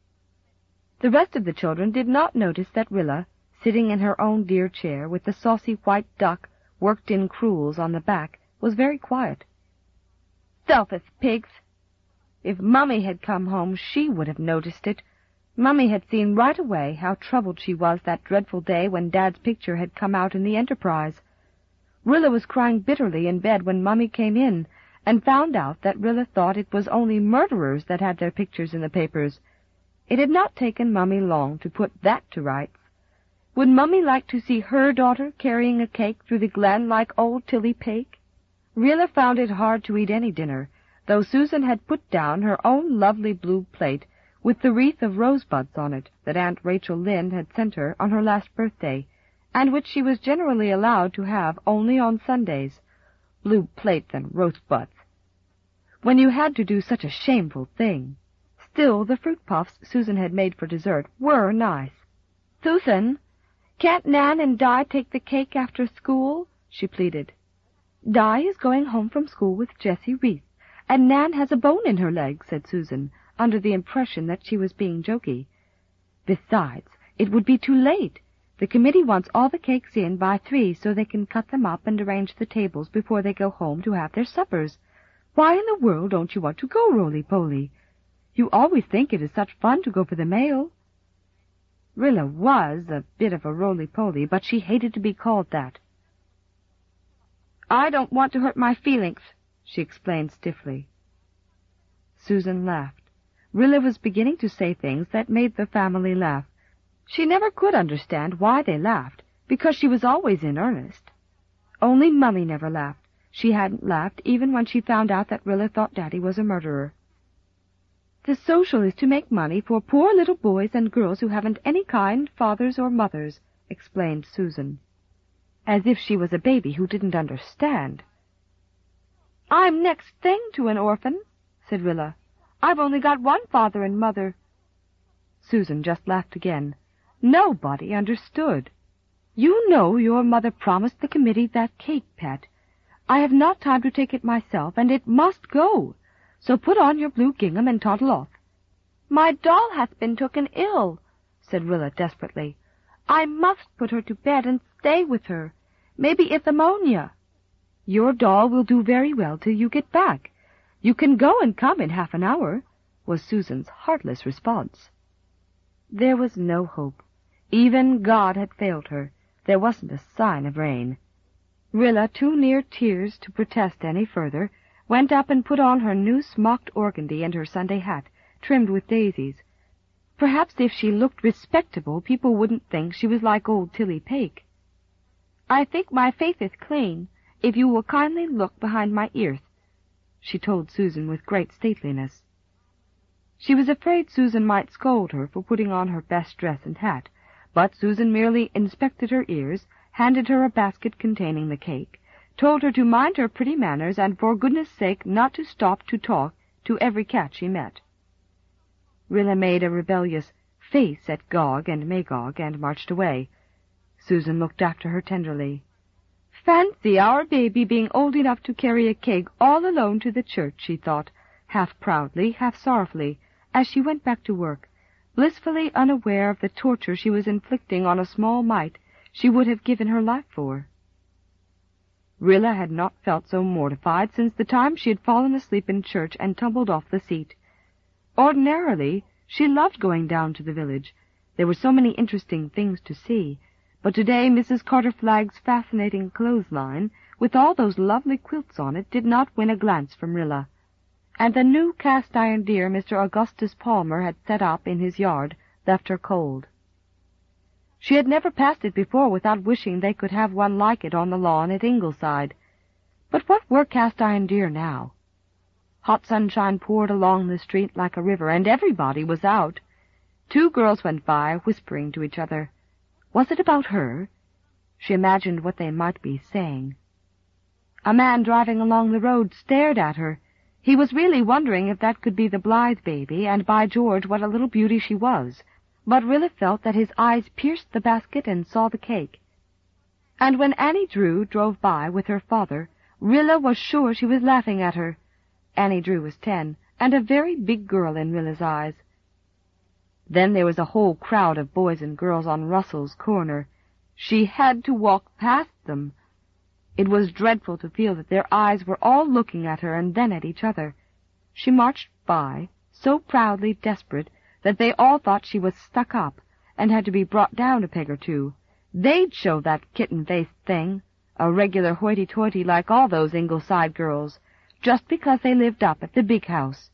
The rest of the children did not notice that Rilla, sitting in her own dear chair with the saucy white duck worked in crewels on the back, was very quiet. Selfish pigs! If Mummy had come home, she would have noticed it. Mummy had seen right away how troubled she was that dreadful day when Dad's picture had come out in the Enterprise. Rilla was crying bitterly in bed when Mummy came in, and found out that Rilla thought it was only murderers that had their pictures in the papers. It had not taken Mummy long to put that to rights. Would Mummy like to see her daughter carrying a cake through the glen like old Tilly Pake? Rilla found it hard to eat any dinner, though Susan had put down her own lovely blue plate with the wreath of rosebuds on it that Aunt Rachel Lynde had sent her on her last birthday, and which she was generally allowed to have only on Sundays. Blue plates and rosebuds! When you had to do such a shameful thing! Still, the fruit puffs Susan had made for dessert were nice. "Susan, can't Nan and Di take the cake after school?" she pleaded. "Di is going home from school with Jessie Reese, and Nan has a bone in her leg," said Susan, under the impression that she was being jokey. "Besides, it would be too late. The committee wants all the cakes in by 3 so they can cut them up and arrange the tables before they go home to have their suppers. Why in the world don't you want to go, Roly-Poly? You always think it is such fun to go for the mail." Rilla was a bit of a roly-poly, but she hated to be called that. "I don't want to hurt my feelings," she explained stiffly. Susan laughed. Rilla was beginning to say things that made the family laugh. She never could understand why they laughed, because she was always in earnest. Only Mummy never laughed. She hadn't laughed even when she found out that Rilla thought Daddy was a murderer. "The social is to make money for poor little boys and girls who haven't any kind fathers or mothers," explained Susan, as if she was a baby who didn't understand. "I'm next thing to an orphan," said Rilla. "I've only got one father and mother." Susan just laughed again. Nobody understood. "You know your mother promised the committee that cake, Pet. I have not time to take it myself, and it must go. So put on your blue gingham and toddle off." "My doll hath been taken ill," said Rilla desperately. "I must put her to bed and stay with her. Maybe it's ammonia." "Your doll will do very well till you get back. You can go and come in half an hour," was Susan's heartless response. There was no hope. Even God had failed her. There wasn't a sign of rain. Rilla, too near tears to protest any further, went up and put on her new smocked organdy and her Sunday hat, trimmed with daisies. Perhaps if she looked respectable, people wouldn't think she was like old Tilly Pake. "I think my faith is clean, if you will kindly look behind my ears," she told Susan with great stateliness. She was afraid Susan might scold her for putting on her best dress and hat, but Susan merely inspected her ears, handed her a basket containing the cake, told her to mind her pretty manners and for goodness sake not to stop to talk to every cat she met. Rilla made a rebellious face at Gog and Magog and marched away. Susan looked after her tenderly. "Fancy our baby being old enough to carry a cake all alone to the church," she thought, half proudly, half sorrowfully, as she went back to work, blissfully unaware of the torture she was inflicting on a small mite she would have given her life for. Rilla had not felt so mortified since the time she had fallen asleep in church and tumbled off the seat. Ordinarily, she loved going down to the village. There were so many interesting things to see, but today Mrs. Carter Flagg's fascinating clothesline, with all those lovely quilts on it, did not win a glance from Rilla, and the new cast-iron deer Mr. Augustus Palmer had set up in his yard left her cold. She had never passed it before without wishing they could have one like it on the lawn at Ingleside. But what were cast-iron deer now? Hot sunshine poured along the street like a river, and everybody was out. 2 girls went by, whispering to each other. Was it about her? She imagined what they might be saying. A man driving along the road stared at her. He was really wondering if that could be the Blythe baby, and by George, what a little beauty she was. But Rilla felt that his eyes pierced the basket and saw the cake. And when Annie Drew drove by with her father, Rilla was sure she was laughing at her. Annie Drew was 10, and a very big girl in Rilla's eyes. Then there was a whole crowd of boys and girls on Russell's corner. She had to walk past them. It was dreadful to feel that their eyes were all looking at her and then at each other. She marched by, so proudly desperate that they all thought she was stuck up and had to be brought down a peg or two. They'd show that kitten-faced thing, a regular hoity-toity like all those Ingleside girls, just because they lived up at the big house.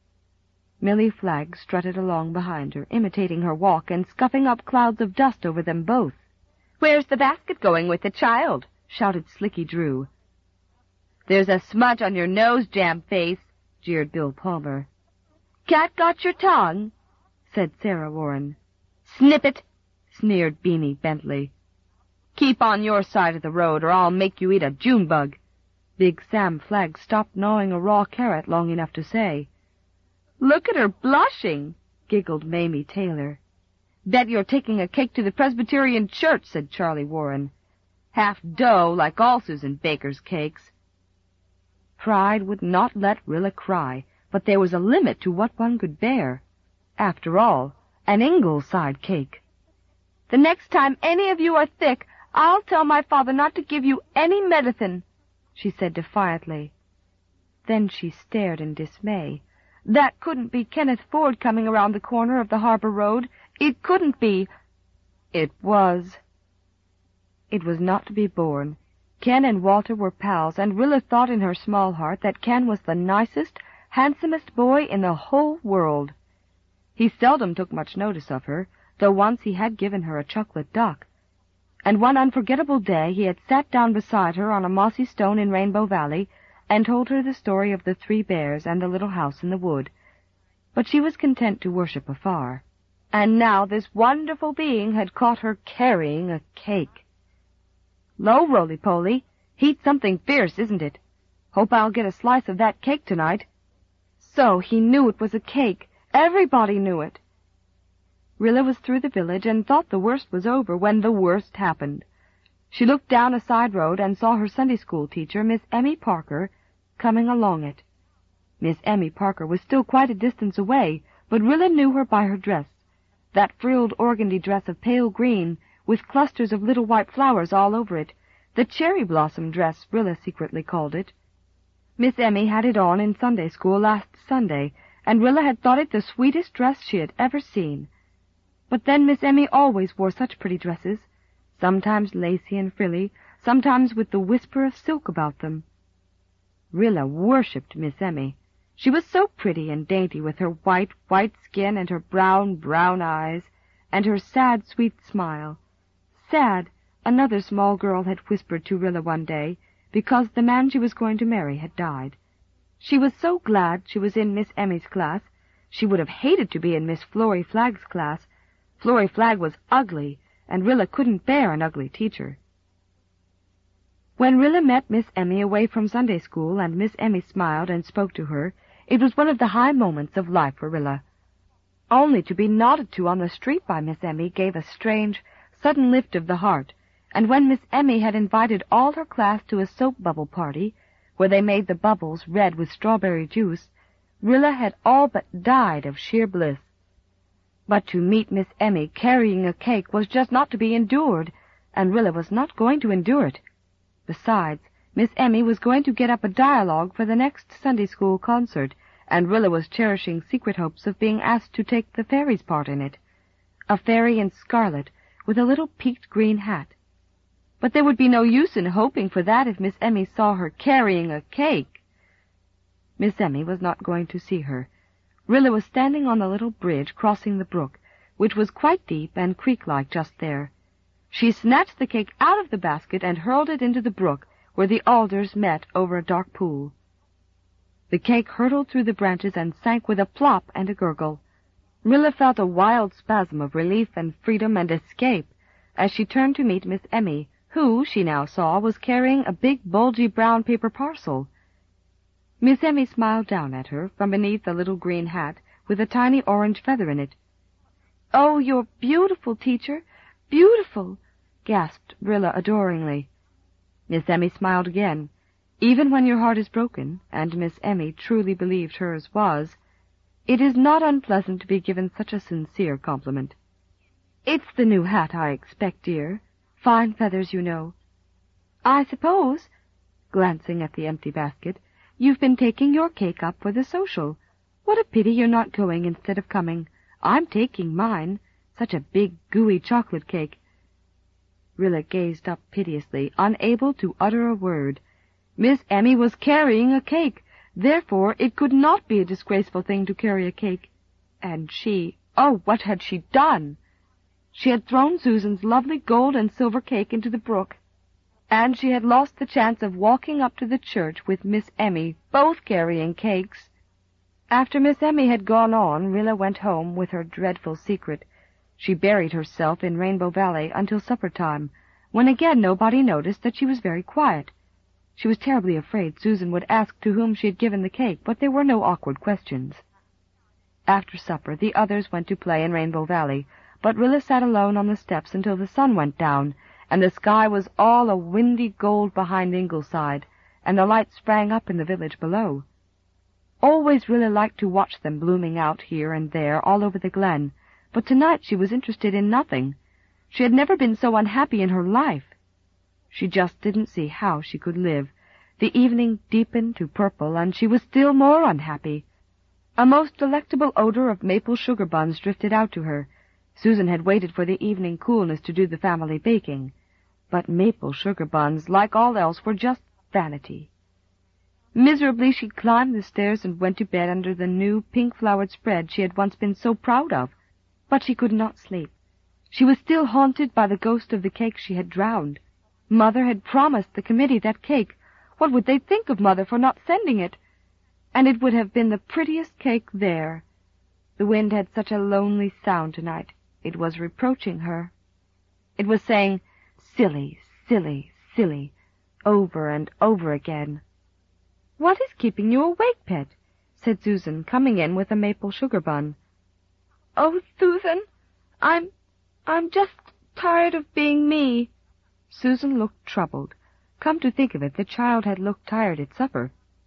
Millie Flagg strutted along behind her, imitating her walk and scuffing up clouds of dust over them both. "Where's the basket going with the child?" shouted Slicky Drew. "There's a smudge on your nose, jam-face," jeered Bill Palmer. "Cat got your tongue?" said Sarah Warren. "Snip it," sneered Beanie Bentley. "Keep on your side of the road, or I'll make you eat a June bug." Big Sam Flagg stopped gnawing a raw carrot long enough to say. "Look at her blushing," giggled Mamie Taylor. "Bet you're taking a cake to the Presbyterian church," said Charlie Warren. "Half dough, like all Susan Baker's cakes." Pride would not let Rilla cry, but there was a limit to what one could bear. After all, an Ingleside cake. "The next time any of you are thick, I'll tell my father not to give you any medicine," she said defiantly. Then she stared in dismay. That couldn't be Kenneth Ford coming around the corner of the harbor road. It couldn't be. It was. It was not to be borne. Ken and Walter were pals, and Rilla thought in her small heart that Ken was the nicest, handsomest boy in the whole world. He seldom took much notice of her, though once he had given her a chocolate duck. And one unforgettable day he had sat down beside her on a mossy stone in Rainbow Valley and told her the story of the 3 bears and the little house in the wood. But she was content to worship afar. And now this wonderful being had caught her carrying a cake. "Lo, roly-poly, heat's something fierce, isn't it? Hope I'll get a slice of that cake tonight." So he knew it was a cake. Everybody knew it. Rilla was through the village and thought the worst was over when the worst happened. She looked down a side road and saw her Sunday school teacher, Miss Emmy Parker, coming along it. Miss Emmy Parker was still quite a distance away, but Rilla knew her by her dress, that frilled organdy dress of pale green with clusters of little white flowers all over it, the cherry blossom dress, Rilla secretly called it. Miss Emmy had it on in Sunday school last Sunday, and Rilla had thought it the sweetest dress she had ever seen. But then Miss Emmy always wore such pretty dresses, sometimes lacy and frilly, sometimes with the whisper of silk about them. Rilla worshipped Miss Emmy. She was so pretty and dainty with her white, white skin and her brown, brown eyes, and her sad, sweet smile. Sad, another small girl had whispered to Rilla one day, because the man she was going to marry had died. She was so glad she was in Miss Emmy's class. She would have hated to be in Miss Florrie Flagg's class. Florrie Flagg was ugly, and Rilla couldn't bear an ugly teacher. When Rilla met Miss Emmy away from Sunday school, and Miss Emmy smiled and spoke to her, it was one of the high moments of life for Rilla. Only to be nodded to on the street by Miss Emmy gave a strange, sudden lift of the heart, and when Miss Emmy had invited all her class to a soap bubble party, where they made the bubbles red with strawberry juice, Rilla had all but died of sheer bliss. But to meet Miss Emmy carrying a cake was just not to be endured, and Rilla was not going to endure it. Besides, Miss Emmy was going to get up a dialogue for the next Sunday school concert, and Rilla was cherishing secret hopes of being asked to take the fairy's part in it. A fairy in scarlet, with a little peaked green hat. But there would be no use in hoping for that if Miss Emmy saw her carrying a cake. Miss Emmy was not going to see her. Rilla was standing on the little bridge crossing the brook, which was quite deep and creek-like just there. She snatched the cake out of the basket and hurled it into the brook, where the alders met over a dark pool. The cake hurtled through the branches and sank with a plop and a gurgle. Rilla felt a wild spasm of relief and freedom and escape as she turned to meet Miss Emmy, who, she now saw, was carrying a big, bulgy brown paper parcel. Miss Emmy smiled down at her from beneath a little green hat with a tiny orange feather in it. "Oh, you're beautiful, teacher, beautiful," gasped Rilla adoringly. Miss Emmy smiled again. Even when your heart is broken, and Miss Emmy truly believed hers was, it is not unpleasant to be given such a sincere compliment. "It's the new hat, I expect, dear. Fine feathers, you know. I suppose," glancing at the empty basket, "you've been taking your cake up for the social. What a pity you're not going instead of coming. I'm taking mine. Such a big, gooey chocolate cake." Rilla gazed up piteously, unable to utter a word. Miss Emmy was carrying a cake. Therefore, it could not be a disgraceful thing to carry a cake. And she, oh, what had she done? She had thrown Susan's lovely gold and silver cake into the brook, and she had lost the chance of walking up to the church with Miss Emmy, both carrying cakes. After Miss Emmy had gone on, Rilla went home with her dreadful secret. She buried herself in Rainbow Valley until supper time, when again nobody noticed that she was very quiet. She was terribly afraid Susan would ask to whom she had given the cake, but there were no awkward questions. After supper, the others went to play in Rainbow Valley, but Rilla sat alone on the steps until the sun went down, and the sky was all a windy gold behind Ingleside, and the lights sprang up in the village below. Always Rilla liked to watch them blooming out here and there all over the glen, but tonight she was interested in nothing. She had never been so unhappy in her life. She just didn't see how she could live. The evening deepened to purple, and she was still more unhappy. A most delectable odor of maple sugar buns drifted out to her. Susan had waited for the evening coolness to do the family baking. But maple sugar buns, like all else, were just vanity. Miserably she climbed the stairs and went to bed under the new pink-flowered spread she had once been so proud of. But she could not sleep. She was still haunted by the ghost of the cake she had drowned. Mother had promised the committee that cake. What would they think of Mother for not sending it? And it would have been the prettiest cake there. The wind had such a lonely sound tonight. It was reproaching her. It was saying, "Silly, silly, silly," over and over again. "What is keeping you awake, pet?" said Susan, coming in with a maple sugar bun. "Oh, Susan, I'm just tired of being me." Susan looked troubled. Come to think of it, the child had looked tired at supper.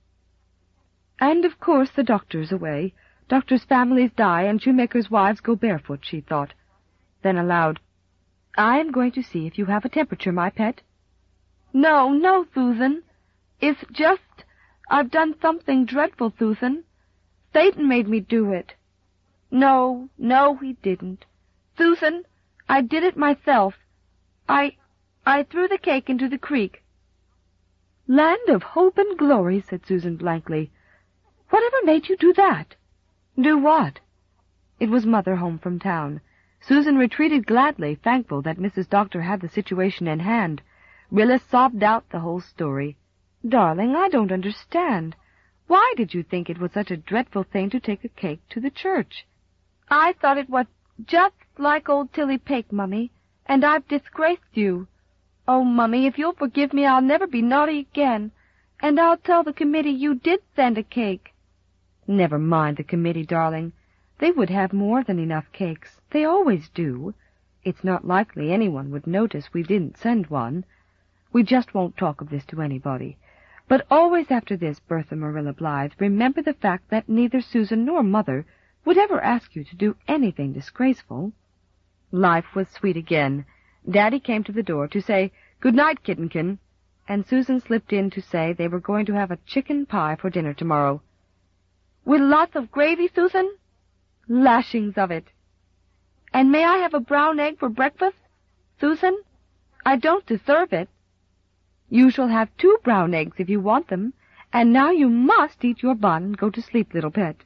"And of course the doctor's away. Doctors' families die, and shoemakers' wives go barefoot," she thought. Then aloud, "I am going to see if you have a temperature, my pet." "No, no, Susan. It's just I've done something dreadful, Susan. Satan made me do it." "No, no, he didn't. Susan, I did it myself. I threw the cake into the creek." "Land of hope and glory," said Susan blankly. "Whatever made you do that?" "Do what?" It was Mother home from town. Susan retreated gladly, thankful that Mrs. Doctor had the situation in hand. Rilla sobbed out the whole story. "Darling, I don't understand. Why did you think it was such a dreadful thing to take a cake to the church?" "I thought it was just like old Tilly Pake, Mummy, and I've disgraced you. Oh, Mummy, if you'll forgive me, I'll never be naughty again, and I'll tell the committee you did send a cake." "Never mind the committee, darling. They would have more than enough cakes. They always do. It's not likely anyone would notice we didn't send one. We just won't talk of this to anybody. But always after this, Bertha Marilla Blythe, remember the fact that neither Susan nor Mother would ever ask you to do anything disgraceful." Life was sweet again. Daddy came to the door to say, "Good night, Kittenkin," and Susan slipped in to say they were going to have a chicken pie for dinner tomorrow. "With lots of gravy, Susan?" "Lashings of it." "And may I have a brown egg for breakfast, Susan? I don't deserve it." "You shall have 2 brown eggs if you want them. And now you must eat your bun and go to sleep, little pet."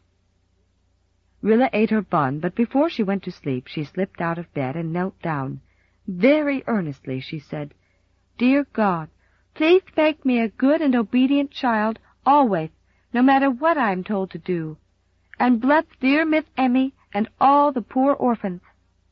Rilla ate her bun, but before she went to sleep she slipped out of bed and knelt down. Very earnestly she said, "Dear God, please make me a good and obedient child always, no matter what I am told to do. And bless dear Miss Emmy and all the poor orphans."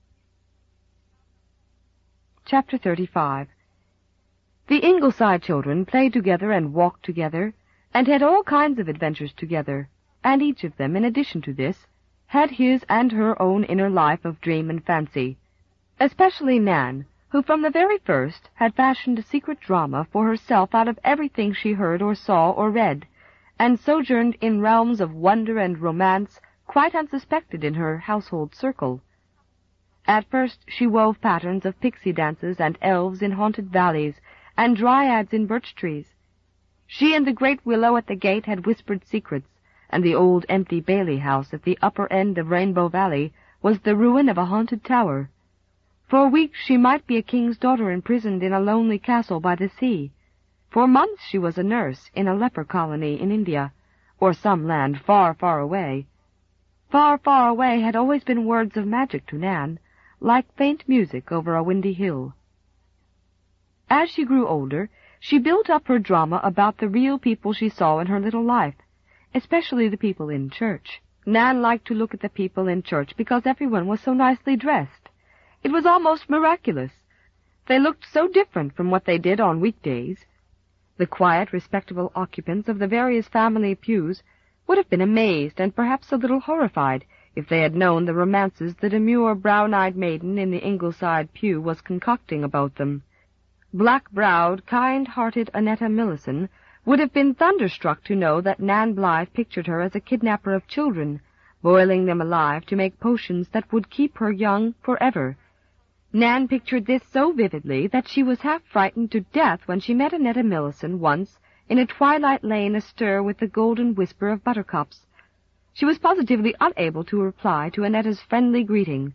Chapter 35. The Ingleside children played together and walked together, and had all kinds of adventures together, and each of them, in addition to this, had his and her own inner life of dream and fancy, especially Nan, who from the very first had fashioned a secret drama for herself out of everything she heard or saw or read, and sojourned in realms of wonder and romance quite unsuspected in her household circle. At first she wove patterns of pixie dances and elves in haunted valleys and dryads in birch trees. She and the great willow at the gate had whispered secrets, and the old empty Bailey house at the upper end of Rainbow Valley was the ruin of a haunted tower. For weeks she might be a king's daughter imprisoned in a lonely castle by the sea. For months she was a nurse in a leper colony in India, or some land far, far away. Far, far away had always been words of magic to Nan, like faint music over a windy hill. As she grew older, she built up her drama about the real people she saw in her little life, especially the people in church. Nan liked to look at the people in church because everyone was so nicely dressed. It was almost miraculous. They looked so different from what they did on weekdays. The quiet, respectable occupants of the various family pews would have been amazed and perhaps a little horrified if they had known the romances the demure, brown-eyed maiden in the Ingleside pew was concocting about them. Black-browed, kind-hearted Annetta Millison would have been thunderstruck to know that Nan Blythe pictured her as a kidnapper of children, boiling them alive to make potions that would keep her young forever. Nan pictured this so vividly that she was half frightened to death when she met Annetta Millison once in a twilight lane astir with the golden whisper of buttercups. She was positively unable to reply to Annetta's friendly greeting,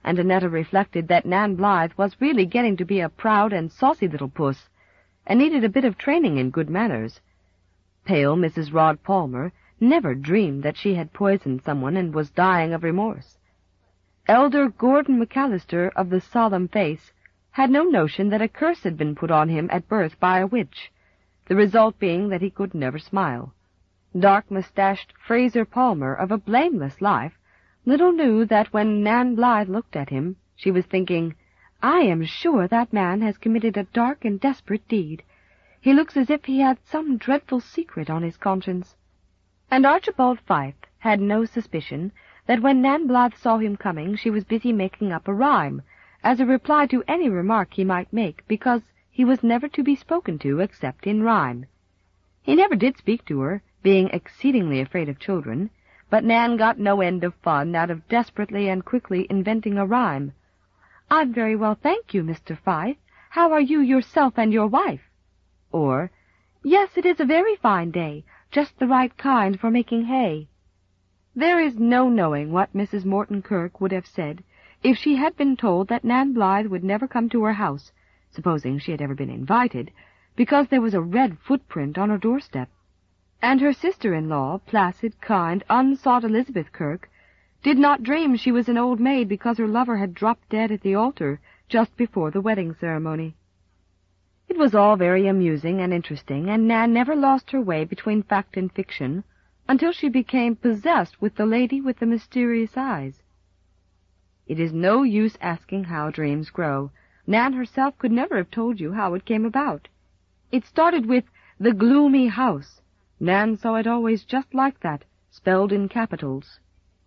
and Annetta reflected that Nan Blythe was really getting to be a proud and saucy little puss, and needed a bit of training in good manners. Pale Mrs. Rod Palmer never dreamed that she had poisoned someone and was dying of remorse. Elder Gordon McAllister of the solemn face had no notion that a curse had been put on him at birth by a witch, the result being that he could never smile. Dark-mustached Fraser Palmer of a blameless life little knew that when Nan Blythe looked at him, she was thinking, "I am sure that man has committed a dark and desperate deed. He looks as if he had some dreadful secret on his conscience." And Archibald Fyfe had no suspicion that when Nan Blythe saw him coming she was busy making up a rhyme, as a reply to any remark he might make, because he was never to be spoken to except in rhyme. He never did speak to her, being exceedingly afraid of children, but Nan got no end of fun out of desperately and quickly inventing a rhyme. "I'm very well, thank you, Mr. Fyfe. How are you yourself and your wife?" Or, "Yes, it is a very fine day, just the right kind for making hay." There is no knowing what Mrs. Morton Kirke would have said if she had been told that Nan Blythe would never come to her house, supposing she had ever been invited, because there was a red footprint on her doorstep. And her sister-in-law, placid, kind, unsought Elizabeth Kirke, did not dream she was an old maid because her lover had dropped dead at the altar just before the wedding ceremony. It was all very amusing and interesting, and Nan never lost her way between fact and fiction until she became possessed with the lady with the mysterious eyes. It is no use asking how dreams grow. Nan herself could never have told you how it came about. It started with the gloomy house. Nan saw it always just like that, spelled in capitals.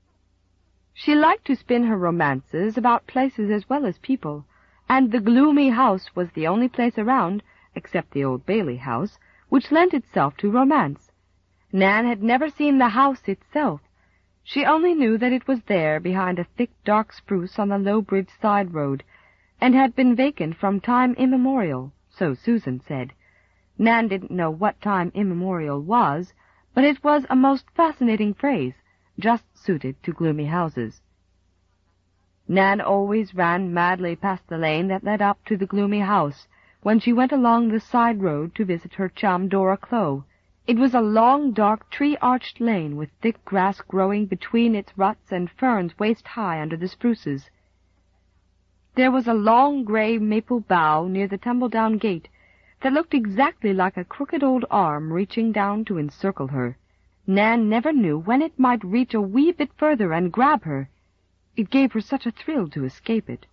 She liked to spin her romances about places as well as people, and the gloomy house was the only place around, except the Old Bailey house, which lent itself to romance. Nan had never seen the house itself. She only knew that it was there behind a thick dark spruce on the Lowbridge side road, and had been vacant from time immemorial, so Susan said. Nan didn't know what time immemorial was, but it was a most fascinating phrase, just suited to gloomy houses. Nan always ran madly past the lane that led up to the gloomy house when she went along the side road to visit her chum Dora Clow. It was a long, dark, tree-arched lane with thick grass growing between its ruts and ferns waist-high under the spruces. There was a long gray maple bough near the tumble-down gate that looked exactly like a crooked old arm reaching down to encircle her. Nan never knew when it might reach a wee bit further and grab her. It gave her such a thrill to escape it.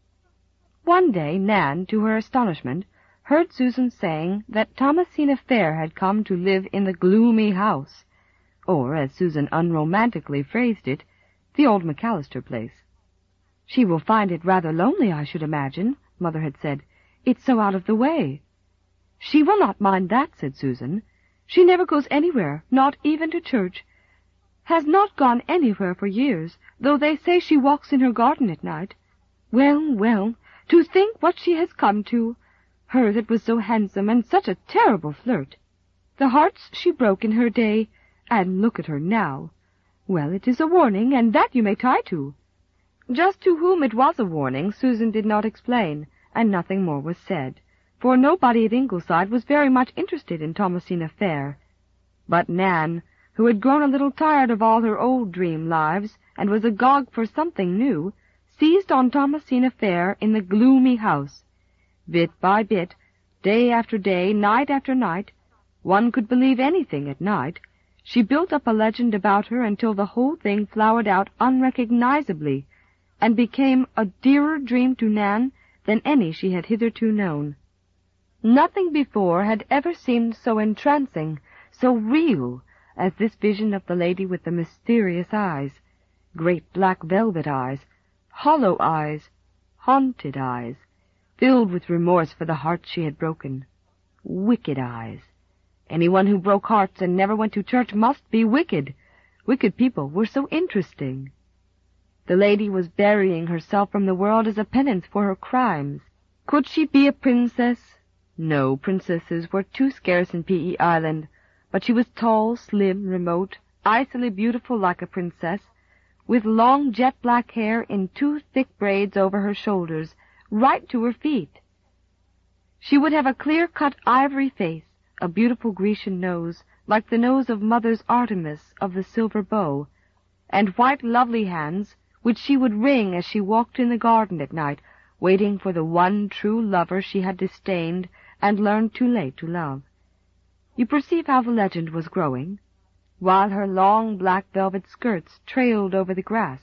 One day Nan, to her astonishment, heard Susan saying that Thomasina Fair had come to live in the gloomy house, or, as Susan unromantically phrased it, the old McAllister place. "She will find it rather lonely, I should imagine," Mother had said. "It's so out of the way." "She will not mind that," said Susan. "She never goes anywhere, not even to church. Has not gone anywhere for years, though they say she walks in her garden at night. Well, well, to think what she has come to, her that was so handsome and such a terrible flirt. The hearts she broke in her day, and look at her now. Well, it is a warning, and that you may tie to." Just to whom it was a warning Susan did not explain, and nothing more was said, for nobody at Ingleside was very much interested in Thomasina Fair. But Nan, who had grown a little tired of all her old dream lives, and was agog for something new, seized on Thomasina Fair in the gloomy house. Bit by bit, day after day, night after night, one could believe anything at night, she built up a legend about her until the whole thing flowered out unrecognizably, and became a dearer dream to Nan than any she had hitherto known. Nothing before had ever seemed so entrancing, so real, as this vision of the lady with the mysterious eyes, great black velvet eyes, hollow eyes, haunted eyes, filled with remorse for the hearts she had broken. Wicked eyes. Anyone who broke hearts and never went to church must be wicked. Wicked people were so interesting. The lady was burying herself from the world as a penance for her crimes. Could she be a princess? No, princesses were too scarce in P.E. Island, but she was tall, slim, remote, icily beautiful like a princess, with long jet-black hair in 2 thick braids over her shoulders, right to her feet. She would have a clear-cut ivory face, a beautiful Grecian nose, like the nose of Mother's Artemis of the silver bow, and white lovely hands, which she would wring as she walked in the garden at night, waiting for the one true lover she had disdained and learned too late to love. You perceive how the legend was growing, while her long black velvet skirts trailed over the grass.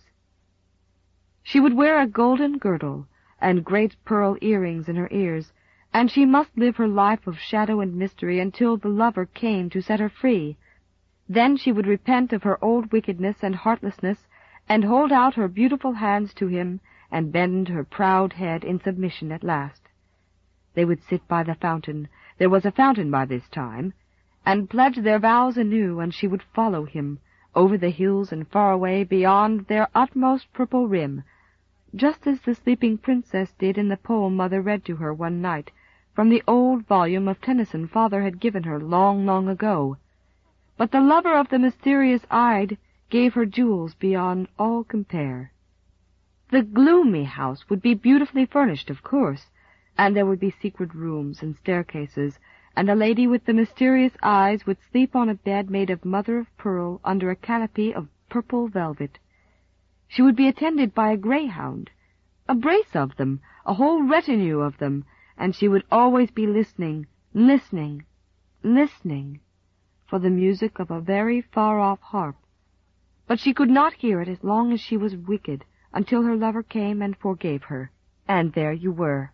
She would wear a golden girdle and great pearl earrings in her ears, and she must live her life of shadow and mystery until the lover came to set her free. Then she would repent of her old wickedness and heartlessness, and hold out her beautiful hands to him, and bend her proud head in submission at last. They would sit by the fountain — there was a fountain by this time — and pledge their vows anew, and she would follow him, over the hills and far away beyond their utmost purple rim, just as the sleeping princess did in the poem Mother read to her one night, from the old volume of Tennyson Father had given her long, long ago. But the lover of the mysterious-eyed gave her jewels beyond all compare. The gloomy house would be beautifully furnished, of course, and there would be secret rooms and staircases, and the lady with the mysterious eyes would sleep on a bed made of mother-of-pearl under a canopy of purple velvet. She would be attended by a greyhound, a brace of them, a whole retinue of them, and she would always be listening, listening, listening, for the music of a very far-off harp. But she could not hear it as long as she was wicked, until her lover came and forgave her. And there you were.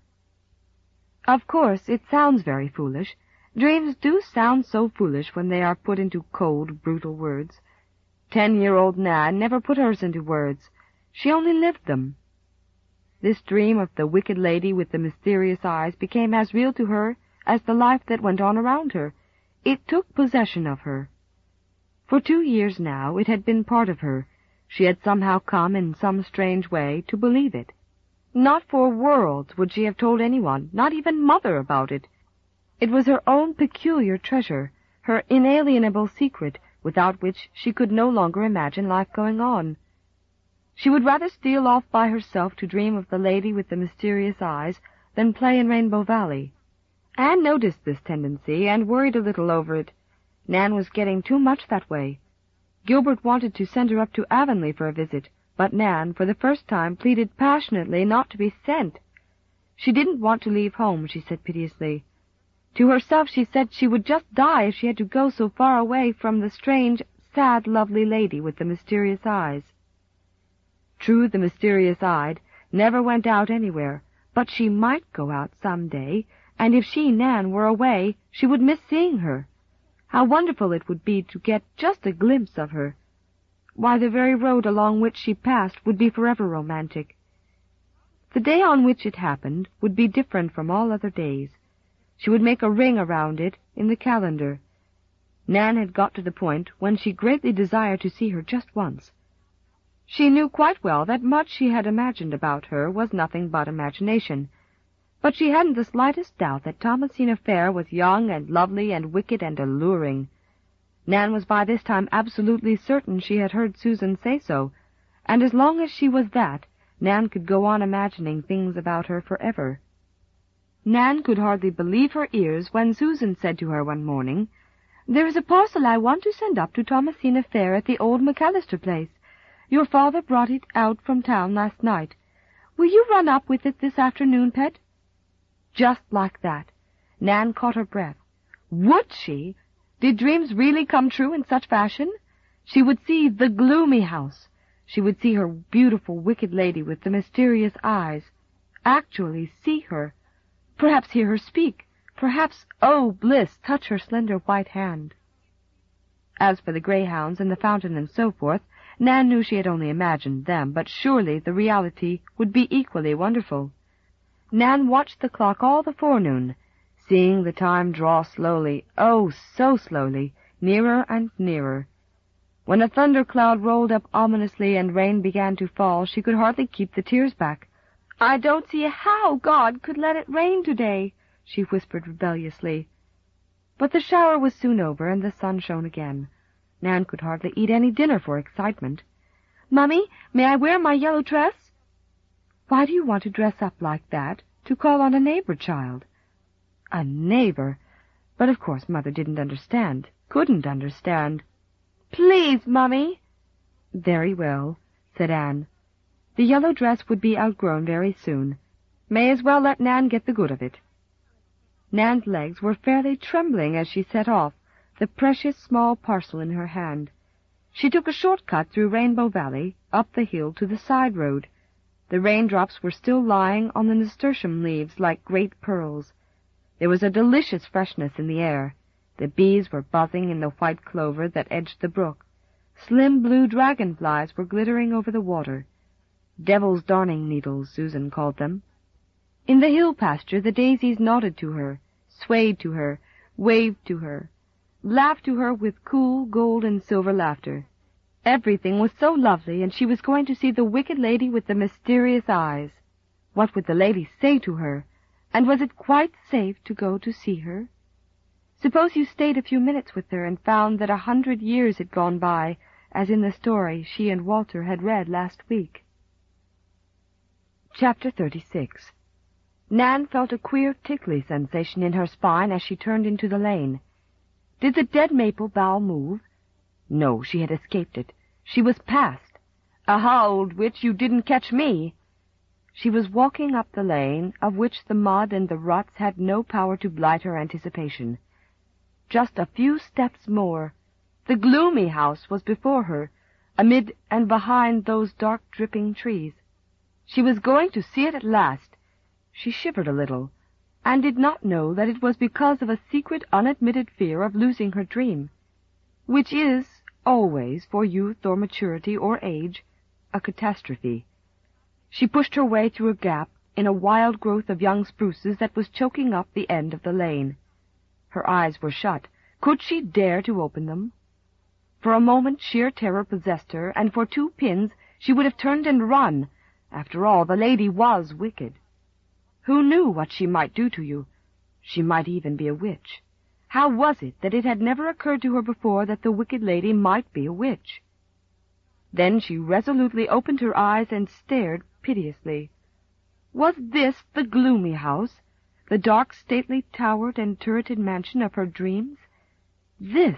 Of course, it sounds very foolish. Dreams do sound so foolish when they are put into cold, brutal words. 10-year-old Nan never put hers into words. She only lived them. This dream of the wicked lady with the mysterious eyes became as real to her as the life that went on around her. It took possession of her. For 2 years now it had been part of her. She had somehow come in some strange way to believe it. Not for worlds would she have told anyone, not even Mother, about it. It was her own peculiar treasure, her inalienable secret, without which she could no longer imagine life going on. She would rather steal off by herself to dream of the lady with the mysterious eyes than play in Rainbow Valley. Anne noticed this tendency and worried a little over it. Nan was getting too much that way. Gilbert wanted to send her up to Avonlea for a visit, but Nan, for the first time, pleaded passionately not to be sent. She didn't want to leave home, she said piteously. To herself she said she would just die if she had to go so far away from the strange, sad, lovely lady with the mysterious eyes. True, the mysterious-eyed never went out anywhere, but she might go out some day, and if she, Nan, were away, she would miss seeing her. How wonderful it would be to get just a glimpse of her. Why, the very road along which she passed would be forever romantic. The day on which it happened would be different from all other days. She would make a ring around it in the calendar. Nan had got to the point when she greatly desired to see her just once. She knew quite well that much she had imagined about her was nothing but imagination, but she hadn't the slightest doubt that Thomasina Fair was young and lovely and wicked and alluring. Nan was by this time absolutely certain she had heard Susan say so, and as long as she was that, Nan could go on imagining things about her forever. Nan could hardly believe her ears when Susan said to her one morning, "There is a parcel I want to send up to Thomasina Fair at the old McAllister place. Your father brought it out from town last night. Will you run up with it this afternoon, pet?" Just like that. Nan caught her breath. Would she? Did dreams really come true in such fashion? She would see the gloomy house. She would see her beautiful wicked lady with the mysterious eyes. Actually see her. Perhaps hear her speak. Perhaps, oh, bliss, touch her slender white hand. As for the greyhounds and the fountain and so forth, Nan knew she had only imagined them, but surely the reality would be equally wonderful. Nan watched the clock all the forenoon, seeing the time draw slowly, oh, so slowly, nearer and nearer. When a thundercloud rolled up ominously and rain began to fall, she could hardly keep the tears back. "I don't see how God could let it rain today," she whispered rebelliously. But the shower was soon over, and the sun shone again. Nan could hardly eat any dinner for excitement. Mummy, may I wear my yellow dress?" "Why do you want to dress up like that? To call on a neighbor, child." A neighbor? But of course Mother didn't understand, couldn't understand. "Please, Mummy." "Very well," said Anne. The yellow dress would be outgrown very soon. May as well let Nan get the good of it. Nan's legs were fairly trembling as she set off, the precious small parcel in her hand. She took a short cut through Rainbow Valley, up the hill to the side road. The raindrops were still lying on the nasturtium leaves like great pearls. There was a delicious freshness in the air. The bees were buzzing in the white clover that edged the brook. Slim blue dragonflies were glittering over the water. Devil's darning needles, Susan called them. In the hill pasture the daisies nodded to her, swayed to her, waved to her, laughed to her with cool gold and silver laughter. Everything was so lovely, and she was going to see the wicked lady with the mysterious eyes. What would the lady say to her? And was it quite safe to go to see her? Suppose you stayed a few minutes with her and found that 100 years had gone by, as in the story she and Walter had read last week. Chapter 36. Nan felt a queer tickly sensation in her spine as she turned into the lane. Did the dead maple bough move? No, she had escaped it. She was past. "Aha, old witch, you didn't catch me!" She was walking up the lane, of which the mud and the ruts had no power to blight her anticipation. Just a few steps more. The gloomy house was before her, amid and behind those dark dripping trees. She was going to see it at last. She shivered a little, and did not know that it was because of a secret unadmitted fear of losing her dream, which is always, for youth or maturity or age, a catastrophe. She pushed her way through a gap in a wild growth of young spruces that was choking up the end of the lane. Her eyes were shut. Could she dare to open them? For a moment sheer terror possessed her, and for 2 pins she would have turned and run. After all, the lady was wicked. Who knew what she might do to you? She might even be a witch. How was it that it had never occurred to her before that the wicked lady might be a witch? Then she resolutely opened her eyes and stared piteously. Was this the gloomy house, the dark, stately, towered and turreted mansion of her dreams? This!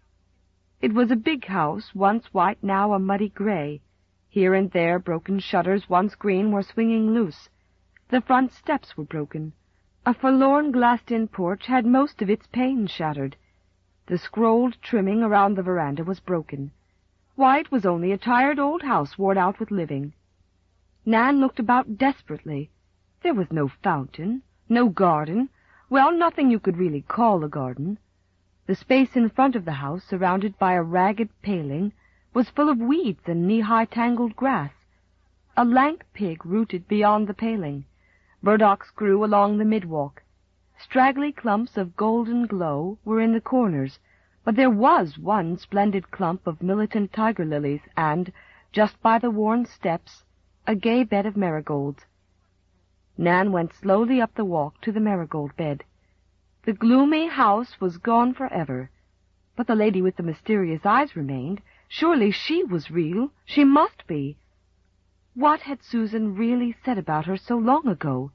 It was a big house, once white, now a muddy gray. Here and there broken shutters, once green, were swinging loose. The front steps were broken. A forlorn glassed-in porch had most of its panes shattered. The scrolled trimming around the veranda was broken. Why, it was only a tired old house worn out with living. Nan looked about desperately. There was no fountain, no garden, well, nothing you could really call a garden. The space in front of the house, surrounded by a ragged paling, was full of weeds and knee-high tangled grass. A lank pig rooted beyond the paling. Burdocks grew along the midwalk. Straggly clumps of golden glow were in the corners, but there was one splendid clump of militant tiger lilies, and, just by the worn steps, a gay bed of marigolds. Nan went slowly up the walk to the marigold bed. The gloomy house was gone forever, but the lady with the mysterious eyes remained. Surely she was real. She must be. What had Susan really said about her so long ago?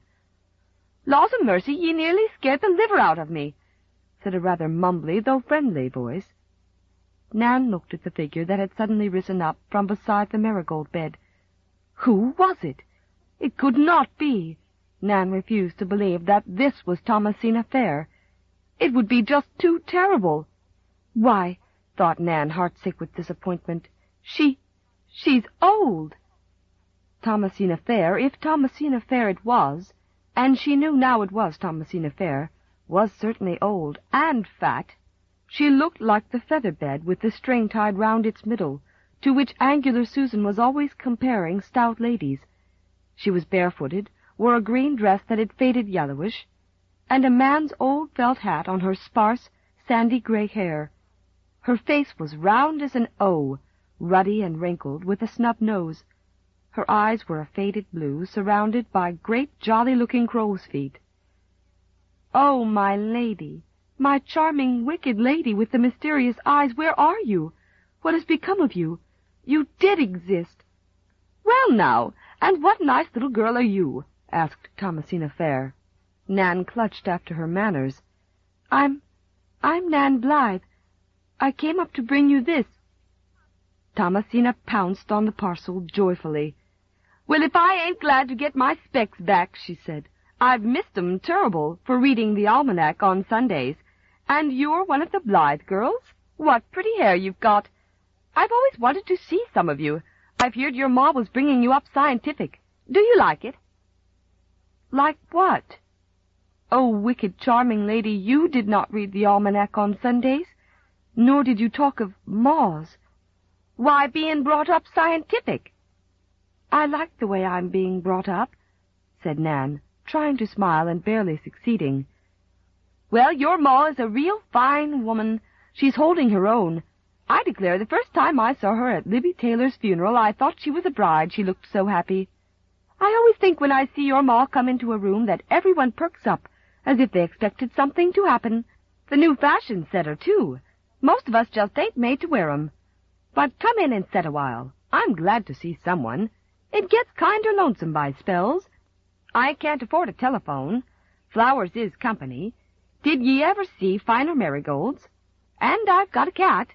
"Laws a mercy, ye nearly scared the liver out of me," said a rather mumbly, though friendly voice. Nan looked at the figure that had suddenly risen up from beside the marigold bed. Who was it? It could not be. Nan refused to believe that this was Thomasina Fair. It would be just too terrible. Why, thought Nan, heartsick with disappointment, she's old. Thomasina Fair, if Thomasina Fair it was, and she knew now it was Thomasina Fair, was certainly old and fat. She looked like the feather bed with the string tied round its middle, to which angular Susan was always comparing stout ladies. She was barefooted, wore a green dress that had faded yellowish, and a man's old felt hat on her sparse, sandy gray hair. Her face was round as an O, ruddy and wrinkled, with a snub nose. Her eyes were a faded blue, surrounded by great jolly-looking crow's feet. "Oh, my lady, my charming, wicked lady with the mysterious eyes, where are you? What has become of you? You did exist. Well, now, and what nice little girl are you? Asked Thomasina Fair. Nan clutched after her manners. I'm Nan Blythe. I came up to bring you this. Thomasina pounced on the parcel joyfully. Well, if I ain't glad to get my specs back, she said. I've missed 'em terrible for reading the almanac on Sundays. And you're one of the Blythe girls? What pretty hair you've got. I've always wanted to see some of you. I've heard your ma was bringing you up scientific. Do you like it? Like what? Oh, wicked, charming lady, you did not read the almanac on Sundays, nor did you talk of ma's. Why, being brought up scientific. I like the way I'm being brought up, said Nan, trying to smile and barely succeeding. Well, your ma is a real fine woman. She's holding her own. I declare the first time I saw her at Libby Taylor's funeral, I thought she was a bride, she looked so happy. I always think when I see your ma come into a room that everyone perks up, as if they expected something to happen. The new fashion setter, too. Most of us just ain't made to wear 'em. But come in and set a while. I'm glad to see someone. It gets kinder lonesome by spells. I can't afford a telephone. Flowers is company. Did ye ever see finer marigolds? And I've got a cat.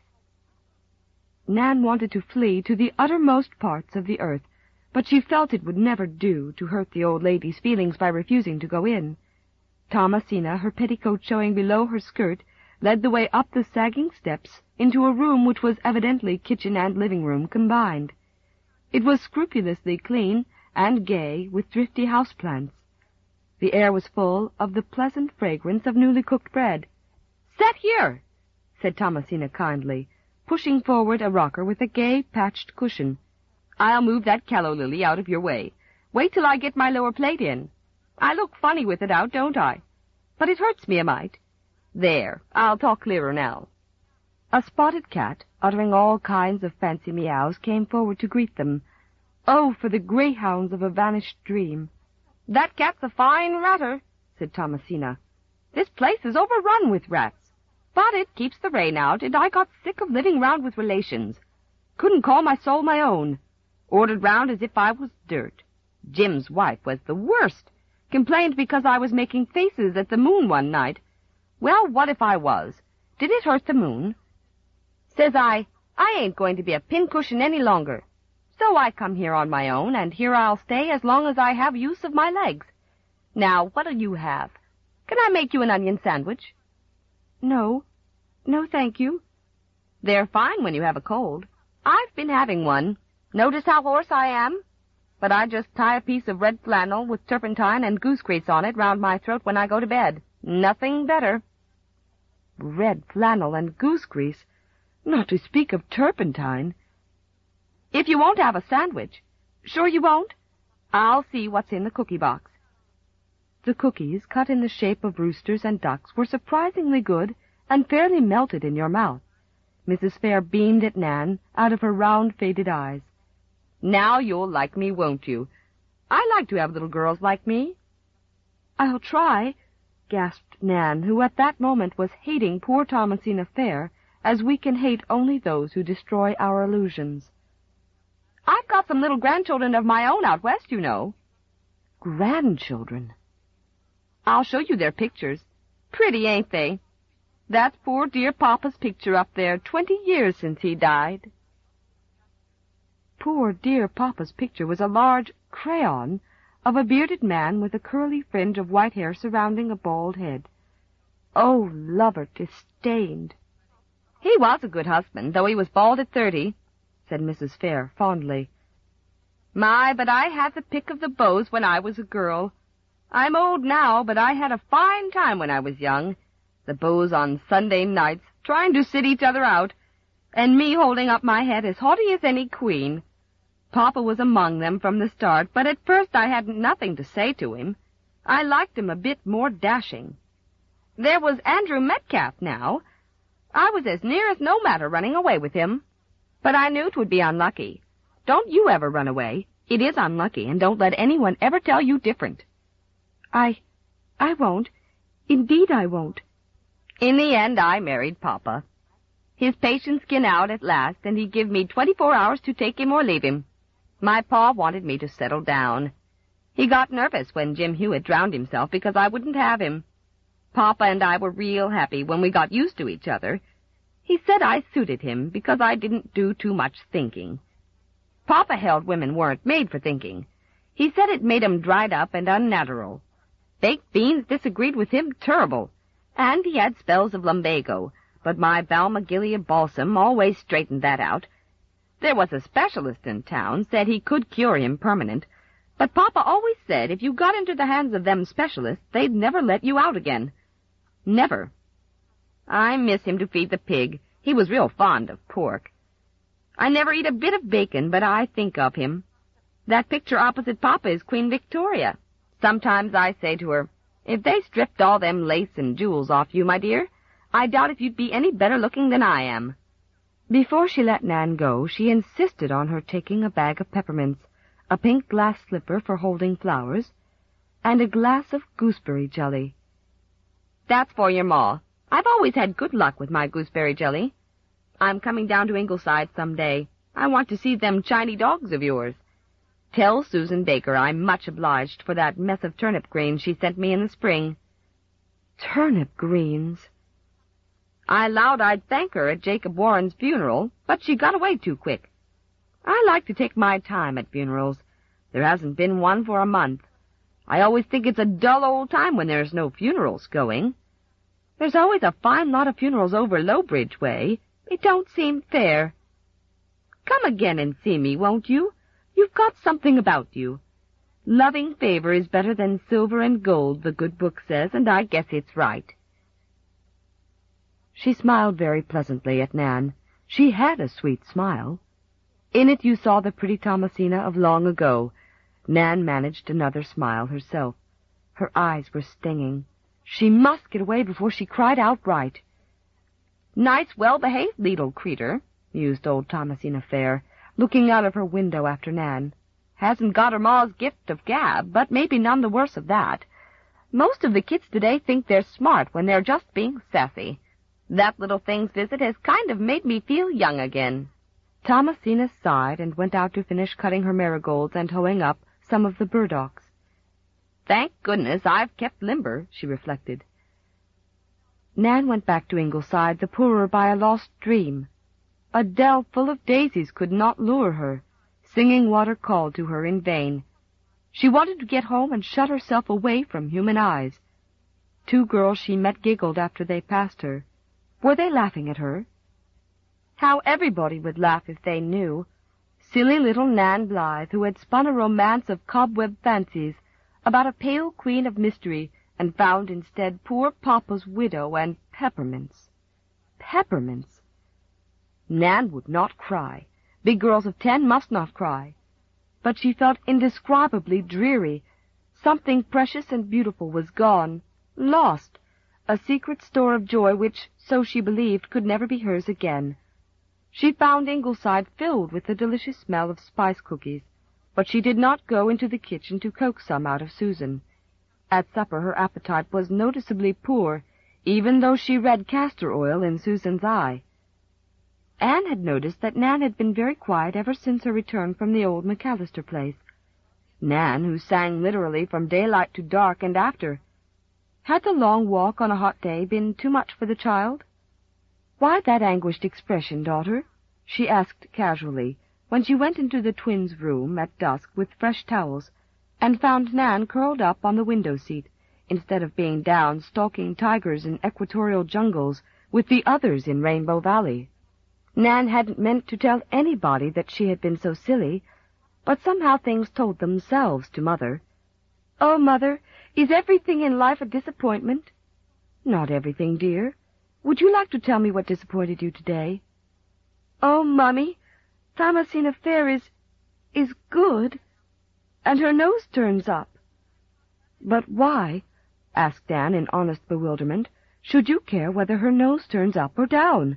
Nan wanted to flee to the uttermost parts of the earth, but she felt it would never do to hurt the old lady's feelings by refusing to go in. Thomasina, her petticoat showing below her skirt, led the way up the sagging steps into a room which was evidently kitchen and living room combined. It was scrupulously clean and gay with thrifty houseplants. The air was full of the pleasant fragrance of newly cooked bread. "Set here," said Thomasina kindly, pushing forward a rocker with a gay patched cushion. "I'll move that callow lily out of your way. Wait till I get my lower plate in. I look funny with it out, don't I? But it hurts me a mite. There, I'll talk clearer now." A spotted cat, uttering all kinds of fancy meows, came forward to greet them. Oh, for the greyhounds of a vanished dream! "That cat's a fine ratter," said Thomasina. "This place is overrun with rats. But it keeps the rain out, and I got sick of living round with relations. Couldn't call my soul my own. Ordered round as if I was dirt. Jim's wife was the worst. Complained because I was making faces at the moon one night. Well, what if I was? Did it hurt the moon? Says I ain't going to be a pincushion any longer. So I come here on my own, and here I'll stay as long as I have use of my legs. Now, what'll you have? Can I make you an onion sandwich?" No, thank you." "They're fine when you have a cold. I've been having one. Notice how hoarse I am? But I just tie a piece of red flannel with turpentine and goose grease on it round my throat when I go to bed. Nothing better." Red flannel and goose grease, not to speak of turpentine. "If you won't have a sandwich." "Sure you won't? I'll see what's in the cookie box." The cookies, cut in the shape of roosters and ducks, were surprisingly good and fairly melted in your mouth. Mrs. Fair beamed at Nan out of her round, faded eyes. "Now you'll like me, won't you? I like to have little girls like me." "I'll try," gasped Nan, who at that moment was hating poor Thomasina Fair as we can hate only those who destroy our illusions. "I've got some little grandchildren of my own out west, you know." "Grandchildren?" "I'll show you their pictures. Pretty, ain't they? That's poor dear Papa's picture up there, 20 years since he died." Poor dear Papa's picture was a large crayon of a bearded man with a curly fringe of white hair surrounding a bald head. Oh, lover disdained. "He was a good husband, though he was bald at 30, said Mrs. Fair fondly. "My, but I had the pick of the beaux when I was a girl. I'm old now, but I had a fine time when I was young. The beaux on Sunday nights, trying to sit each other out, and me holding up my head as haughty as any queen. Papa was among them from the start, but at first I hadn't nothing to say to him. I liked him a bit more dashing. There was Andrew Metcalf now. I was as near as no matter running away with him. But I knew 'twould be unlucky. Don't you ever run away. It is unlucky, and don't let anyone ever tell you different." I won't. Indeed I won't." In the end, I married Papa. His patience gin out at last, and he give me 24 hours to take him or leave him. My pa wanted me to settle down. He got nervous when Jim Hewitt drowned himself because I wouldn't have him. Papa and I were real happy when we got used to each other. He said I suited him because I didn't do too much thinking. Papa held women weren't made for thinking. He said it made 'em dried up and unnatural. Baked beans disagreed with him terrible, and he had spells of lumbago, but my Balmagilia balsam always straightened that out. There was a specialist in town said he could cure him permanent, but Papa always said if you got into the hands of them specialists, they'd never let you out again. Never. I miss him to feed the pig. He was real fond of pork. I never eat a bit of bacon, but I think of him. That picture opposite Papa is Queen Victoria. Sometimes I say to her, if they stripped all them lace and jewels off you, my dear, I doubt if you'd be any better looking than I am. Before she let Nan go, she insisted on her taking a bag of peppermints, a pink glass slipper for holding flowers, and a glass of gooseberry jelly. That's for your ma. I've always had good luck with my gooseberry jelly. I'm coming down to Ingleside some day. I want to see them Chinese dogs of yours. Tell Susan Baker I'm much obliged for that mess of turnip greens she sent me in the spring. Turnip greens? I allowed I'd thank her at Jacob Warren's funeral, but she got away too quick. I like to take my time at funerals. There hasn't been one for a month. I always think it's a dull old time when there's no funerals going. There's always a fine lot of funerals over Lowbridge way. It don't seem fair. Come again and see me, won't you? You've got something about you. Loving favor is better than silver and gold, the good book says, and I guess it's right. She smiled very pleasantly at Nan. She had a sweet smile. In it you saw the pretty Thomasina of long ago. Nan managed another smile herself. Her eyes were stinging. She must get away before she cried outright. Nice, well-behaved little creetur, mused old Thomasina Fair, looking out of her window after Nan. Hasn't got her ma's gift of gab, but maybe none the worse of that. Most of the kids today think they're smart when they're just being sassy. That little thing's visit has kind of made me feel young again. Thomasina sighed and went out to finish cutting her marigolds and hoeing up some of the burdocks. Thank goodness I've kept limber, she reflected. Nan went back to Ingleside, the poorer by a lost dream. A dell full of daisies could not lure her. Singing Water called to her in vain. She wanted to get home and shut herself away from human eyes. Two girls she met giggled after they passed her. Were they laughing at her? How everybody would laugh if they knew. Silly little Nan Blythe, who had spun a romance of cobweb fancies about a pale queen of mystery, and found instead poor Papa's widow and peppermints. Peppermints! Nan would not cry. Big girls of 10 must not cry. But she felt indescribably dreary. Something precious and beautiful was gone, lost, a secret store of joy which, so she believed, could never be hers again. She found Ingleside filled with the delicious smell of spice cookies, but she did not go into the kitchen to coax some out of Susan. At supper her appetite was noticeably poor, even though she read castor oil in Susan's eye. Anne had noticed that Nan had been very quiet ever since her return from the old McAllister place. Nan, who sang literally from daylight to dark and after. Had the long walk on a hot day been too much for the child? "Why that anguished expression, daughter?" she asked casually, when she went into the twins' room at dusk with fresh towels, and found Nan curled up on the window-seat, instead of being down stalking tigers in equatorial jungles with the others in Rainbow Valley. Nan hadn't meant to tell anybody that she had been so silly, but somehow things told themselves to Mother. "Oh, Mother, is everything in life a disappointment?" "Not everything, dear. Would you like to tell me what disappointed you today?" "Oh, Mummy, Thomasina Fair is good, and her nose turns up." "But why," asked Anne in honest bewilderment, "should you care whether her nose turns up or down?"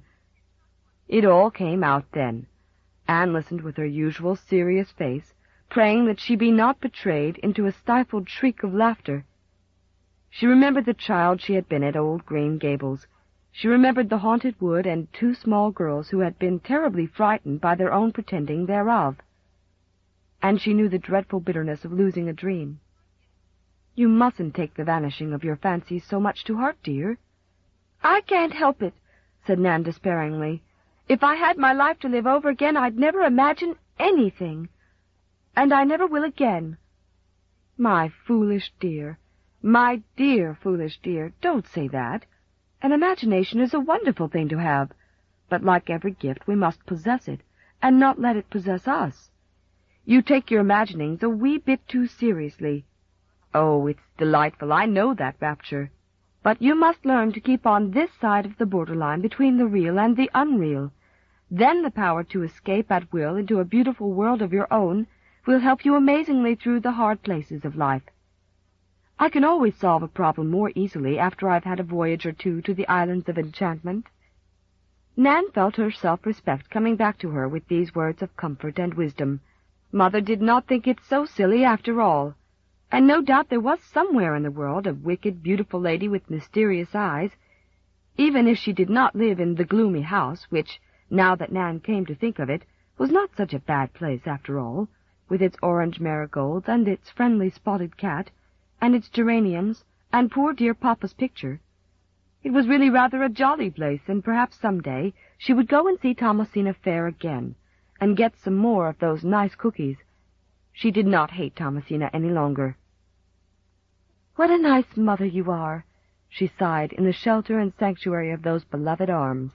It all came out then. Anne listened with her usual serious face, praying that she be not betrayed into a stifled shriek of laughter. She remembered the child she had been at old Green Gables. She remembered the haunted wood and 2 small girls who had been terribly frightened by their own pretending thereof. And she knew the dreadful bitterness of losing a dream. You mustn't take the vanishing of your fancies so much to heart, dear. I can't help it, said Nan despairingly. If I had my life to live over again, I'd never imagine anything. And I never will again. My foolish dear, my dear foolish dear, don't say that. An imagination is a wonderful thing to have, but like every gift, we must possess it, and not let it possess us. You take your imaginings a wee bit too seriously. Oh, it's delightful, I know that rapture. But you must learn to keep on this side of the borderline between the real and the unreal. Then the power to escape at will into a beautiful world of your own will help you amazingly through the hard places of life. I can always solve a problem more easily after I've had a voyage or 2 to the islands of enchantment. Nan felt her self-respect coming back to her with these words of comfort and wisdom. Mother did not think it so silly after all, and no doubt there was somewhere in the world a wicked, beautiful lady with mysterious eyes, even if she did not live in the gloomy house, which, now that Nan came to think of it, was not such a bad place after all, with its orange marigolds and its friendly spotted cat, and its geraniums, and poor dear Papa's picture. It was really rather a jolly place, and perhaps some day she would go and see Thomasina Fair again, and get some more of those nice cookies. She did not hate Thomasina any longer. "What a nice mother you are," she sighed in the shelter and sanctuary of those beloved arms.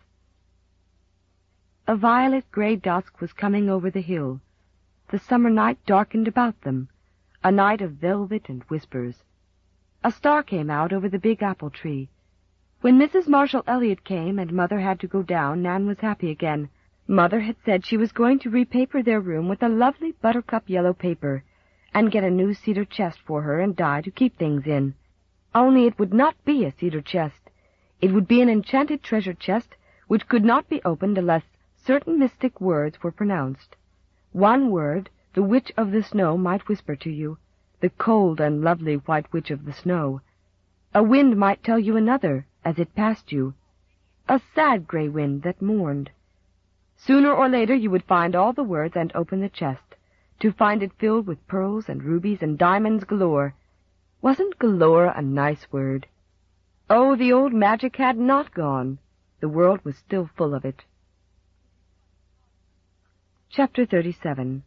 A violet gray dusk was coming over the hill. The summer night darkened about them, a night of velvet and whispers. A star came out over the big apple tree. When Mrs. Marshall Elliott came and Mother had to go down, Nan was happy again. Mother had said she was going to repaper their room with a lovely buttercup yellow paper, and get a new cedar chest for her and Di to keep things in. Only it would not be a cedar chest. It would be an enchanted treasure chest which could not be opened unless certain mystic words were pronounced. One word the Witch of the Snow might whisper to you, the cold and lovely White Witch of the Snow. A wind might tell you another as it passed you, a sad gray wind that mourned. Sooner or later you would find all the words and open the chest, to find it filled with pearls and rubies and diamonds galore. Wasn't galore a nice word? Oh, the old magic had not gone. The world was still full of it. Chapter 37.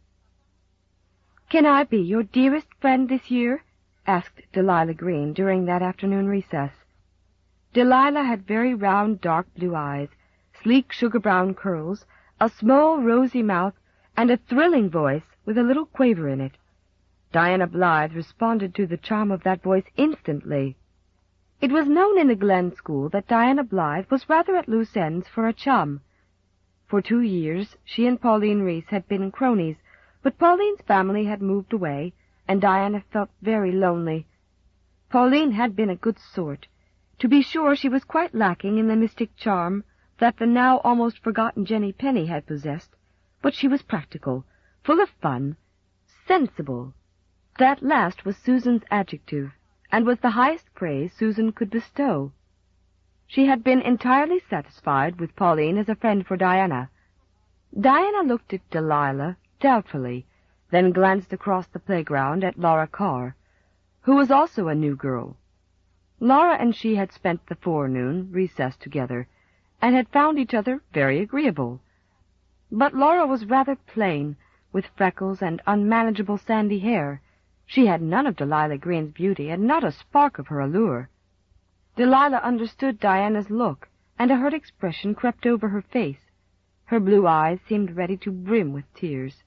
"Can I be your dearest friend this year?" asked Delilah Green during that afternoon recess. Delilah had very round, dark blue eyes, sleek sugar-brown curls, a small, rosy mouth, and a thrilling voice with a little quaver in it. Diana Blythe responded to the charm of that voice instantly. It was known in the Glen school that Diana Blythe was rather at loose ends for a chum. For 2 years she and Pauline Reese had been cronies, but Pauline's family had moved away, and Diana felt very lonely. Pauline had been a good sort. To be sure, she was quite lacking in the mystic charm that the now almost forgotten Jenny Penny had possessed, but she was practical, full of fun, sensible. That last was Susan's adjective, and was the highest praise Susan could bestow. She had been entirely satisfied with Pauline as a friend for Diana. Diana looked at Delilah doubtfully, then glanced across the playground at Laura Carr, who was also a new girl. Laura and she had spent the forenoon recess together, and had found each other very agreeable. But Laura was rather plain, with freckles and unmanageable sandy hair. She had none of Delilah Green's beauty, and not a spark of her allure. Delilah understood Diana's look, and a hurt expression crept over her face. Her blue eyes seemed ready to brim with tears.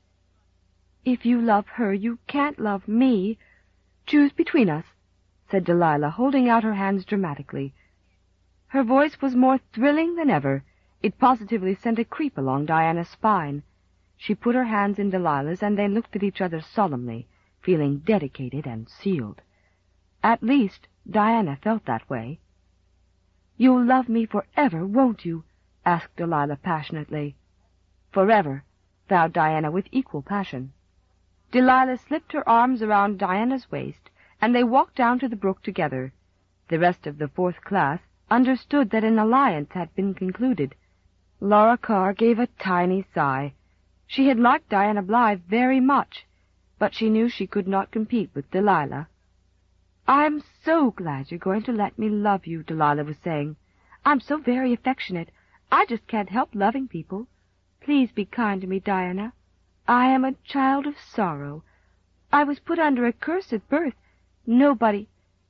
"If you love her, you can't love me. Choose between us," said Delilah, holding out her hands dramatically. Her voice was more thrilling than ever. It positively sent a creep along Diana's spine. She put her hands in Delilah's, and they looked at each other solemnly, feeling dedicated and sealed. At least, Diana felt that way. "You'll love me forever, won't you?" asked Delilah passionately. "Forever," vowed Diana with equal passion. Delilah slipped her arms around Diana's waist, and they walked down to the brook together. The rest of the 4th class, understood that an alliance had been concluded. Laura Carr gave a tiny sigh. She had liked Diana Blythe very much, but she knew she could not compete with Delilah. "I'm so glad you're going to let me love you," Delilah was saying. "I'm so very affectionate. I just can't help loving people. Please be kind to me, Diana. I am a child of sorrow. I was put under a curse at birth. Nobody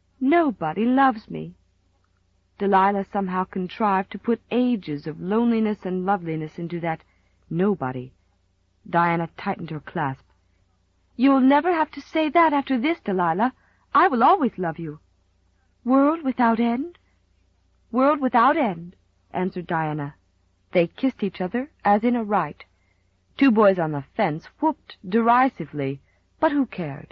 loves me." Delilah somehow contrived to put ages of loneliness and loveliness into that nobody. Diana tightened her clasp. "You'll never have to say that after this, Delilah. I will always love you." "World without end?" "World without end," answered Diana. They kissed each other as in a rite. Two boys on the fence whooped derisively, but who cared?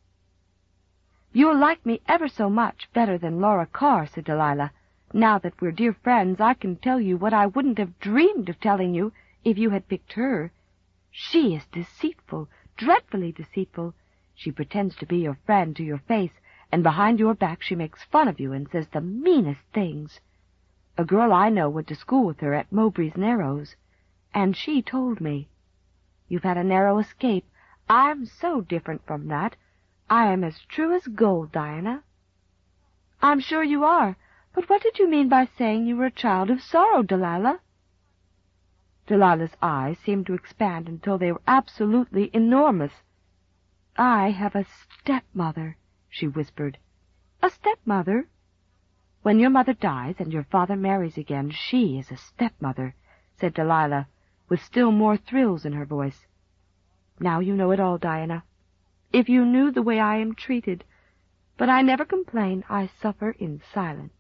"You'll like me ever so much better than Laura Carr," said Delilah. "Now that we're dear friends, I can tell you what I wouldn't have dreamed of telling you if you had picked her. She is deceitful, dreadfully deceitful. She pretends to be your friend to your face, and behind your back she makes fun of you and says the meanest things. A girl I know went to school with her at Mowbray's Narrows, and she told me. You've had a narrow escape. I'm so different from that. I am as true as gold, Diana." "I'm sure you are. But what did you mean by saying you were a child of sorrow, Delilah?" Delilah's eyes seemed to expand until they were absolutely enormous. "I have a stepmother," she whispered. "A stepmother?" "When your mother dies and your father marries again, she is a stepmother," said Delilah, with still more thrills in her voice. "Now you know it all, Diana. If you knew the way I am treated. But I never complain. I suffer in silence."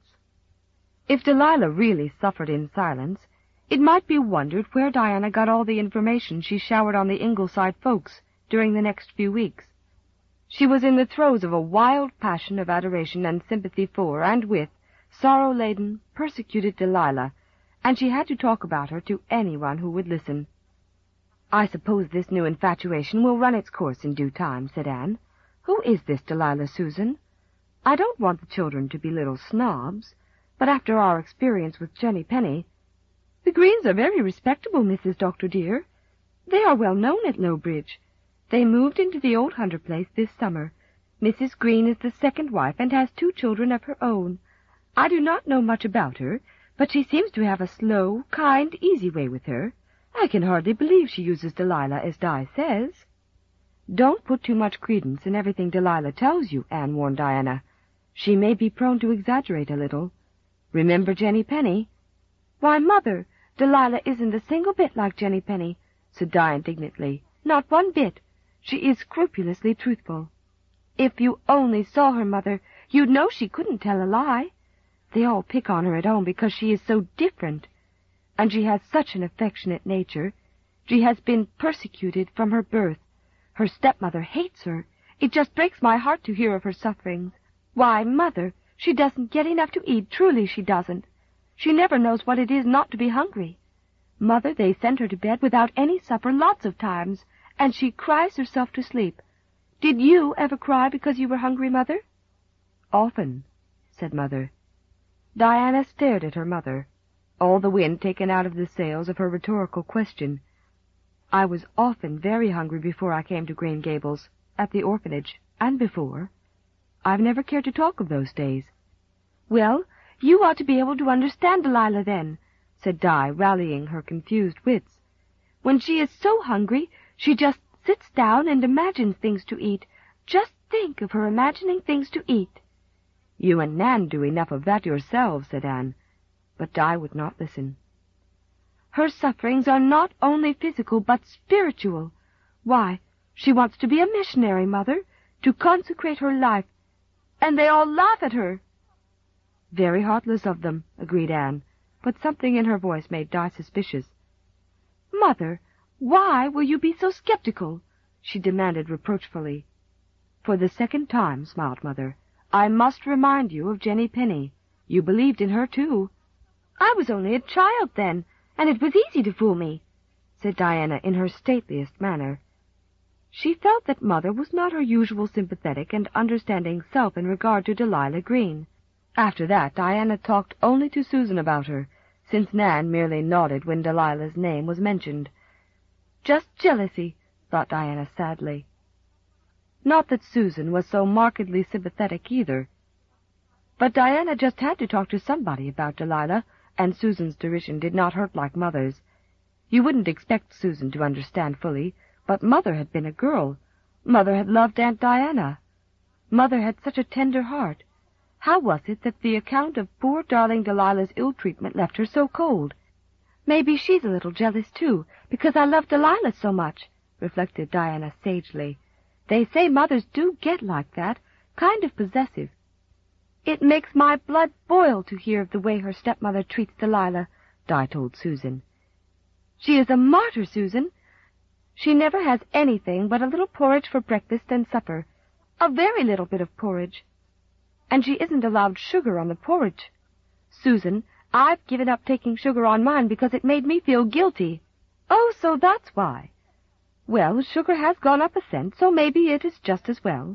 If Delilah really suffered in silence, it might be wondered where Diana got all the information she showered on the Ingleside folks during the next few weeks. She was in the throes of a wild passion of adoration and sympathy for, and with, sorrow-laden, persecuted Delilah, and she had to talk about her to anyone who would listen. "I suppose this new infatuation will run its course in due time," said Anne. "Who is this Delilah, Susan? I don't want the children to be little snobs, but after our experience with Jenny Penny—" "The Greens are very respectable, Mrs. Doctor, dear. They are well known at Lowbridge. They moved into the old Hunter place this summer. Mrs. Green is the second wife and has 2 children of her own. I do not know much about her, but she seems to have a slow, kind, easy way with her. I can hardly believe she uses Delilah as Di says." "Don't put too much credence in everything Delilah tells you," Anne warned Diana. "She may be prone to exaggerate a little. Remember Jenny Penny." "Why, Mother, Delilah isn't a single bit like Jenny Penny," said Di indignantly. "Not one bit. She is scrupulously truthful. If you only saw her, Mother, you'd know she couldn't tell a lie. They all pick on her at home because she is so different. And she has such an affectionate nature. She has been persecuted from her birth. Her stepmother hates her. It just breaks my heart to hear of her sufferings. Why, Mother, she doesn't get enough to eat, truly she doesn't. She never knows what it is not to be hungry. Mother, they send her to bed without any supper lots of times, and she cries herself to sleep. Did you ever cry because you were hungry, Mother?" "Often," said Mother. Diana stared at her mother, all the wind taken out of the sails of her rhetorical question. "I was often very hungry before I came to Green Gables, at the orphanage, and before. I've never cared to talk of those days." "Well, you ought to be able to understand Delilah then," said Di, rallying her confused wits. "When she is so hungry, she just sits down and imagines things to eat. Just think of her imagining things to eat." "You and Nan do enough of that yourselves," said Anne. But Di would not listen. "Her sufferings are not only physical, but spiritual. Why, she wants to be a missionary, Mother, to consecrate her life. And they all laugh at her." "Very heartless of them," agreed Anne, but something in her voice made Di suspicious. "Mother, why will you be so skeptical?" she demanded reproachfully. "For the second time," smiled Mother, "I must remind you of Jenny Penny. You believed in her, too." "I was only a child then, and it was easy to fool me," said Diana in her stateliest manner. She felt that Mother was not her usual sympathetic and understanding self in regard to Delilah Green. After that, Diana talked only to Susan about her, since Nan merely nodded when Delilah's name was mentioned. Just jealousy, thought Diana sadly. Not that Susan was so markedly sympathetic either. But Diana just had to talk to somebody about Delilah, and Susan's derision did not hurt like Mother's. You wouldn't expect Susan to understand fully, but Mother had been a girl. Mother had loved Aunt Diana. Mother had such a tender heart. How was it that the account of poor darling Delilah's ill-treatment left her so cold? Maybe she's a little jealous, too, because I love Delilah so much, reflected Diana sagely. They say mothers do get like that, kind of possessive. It makes my blood boil to hear of the way her stepmother treats Delilah, Di told Susan. She is a martyr, Susan. She never has anything but a little porridge for breakfast and supper, a very little bit of porridge. And she isn't allowed sugar on the porridge. Susan, I've given up taking sugar on mine because it made me feel guilty. Oh, so that's why. Well, sugar has gone up a cent, so maybe it is just as well.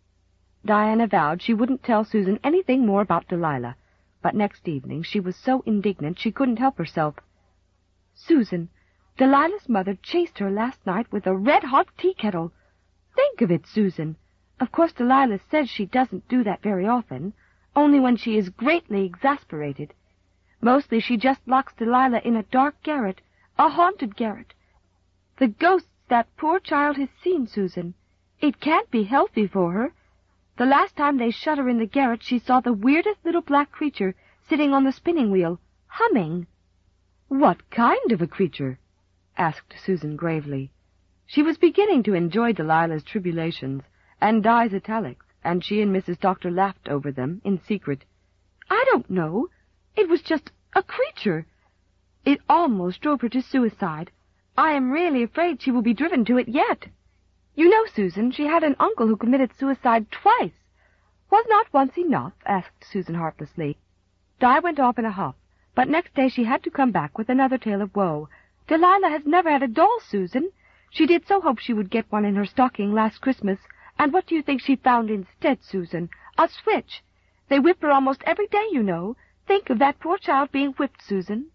Diana vowed she wouldn't tell Susan anything more about Delilah, but next evening she was so indignant she couldn't help herself. Susan, Delilah's mother chased her last night with a red-hot tea kettle. Think of it, Susan. Of course, Delilah says she doesn't do that very often, only when she is greatly exasperated. Mostly she just locks Delilah in a dark garret, a haunted garret. The ghosts that poor child has seen, Susan. It can't be healthy for her. The last time they shut her in the garret, she saw the weirdest little black creature sitting on the spinning wheel, humming. What kind of a creature? Asked Susan gravely. She was beginning to enjoy Delilah's tribulations and Di's italics, and she and Mrs. Doctor laughed over them in secret. I don't know. It was just a creature. It almost drove her to suicide. I am really afraid she will be driven to it yet. You know, Susan, she had an uncle who committed suicide twice. Was not once enough? Asked Susan heartlessly. Di went off in a huff, but next day she had to come back with another tale of woe. Delilah has never had a doll, Susan. She did so hope she would get one in her stocking last Christmas, and what do you think she found instead, Susan? A switch. They whip her almost every day, you know. Think of that poor child being whipped, Susan.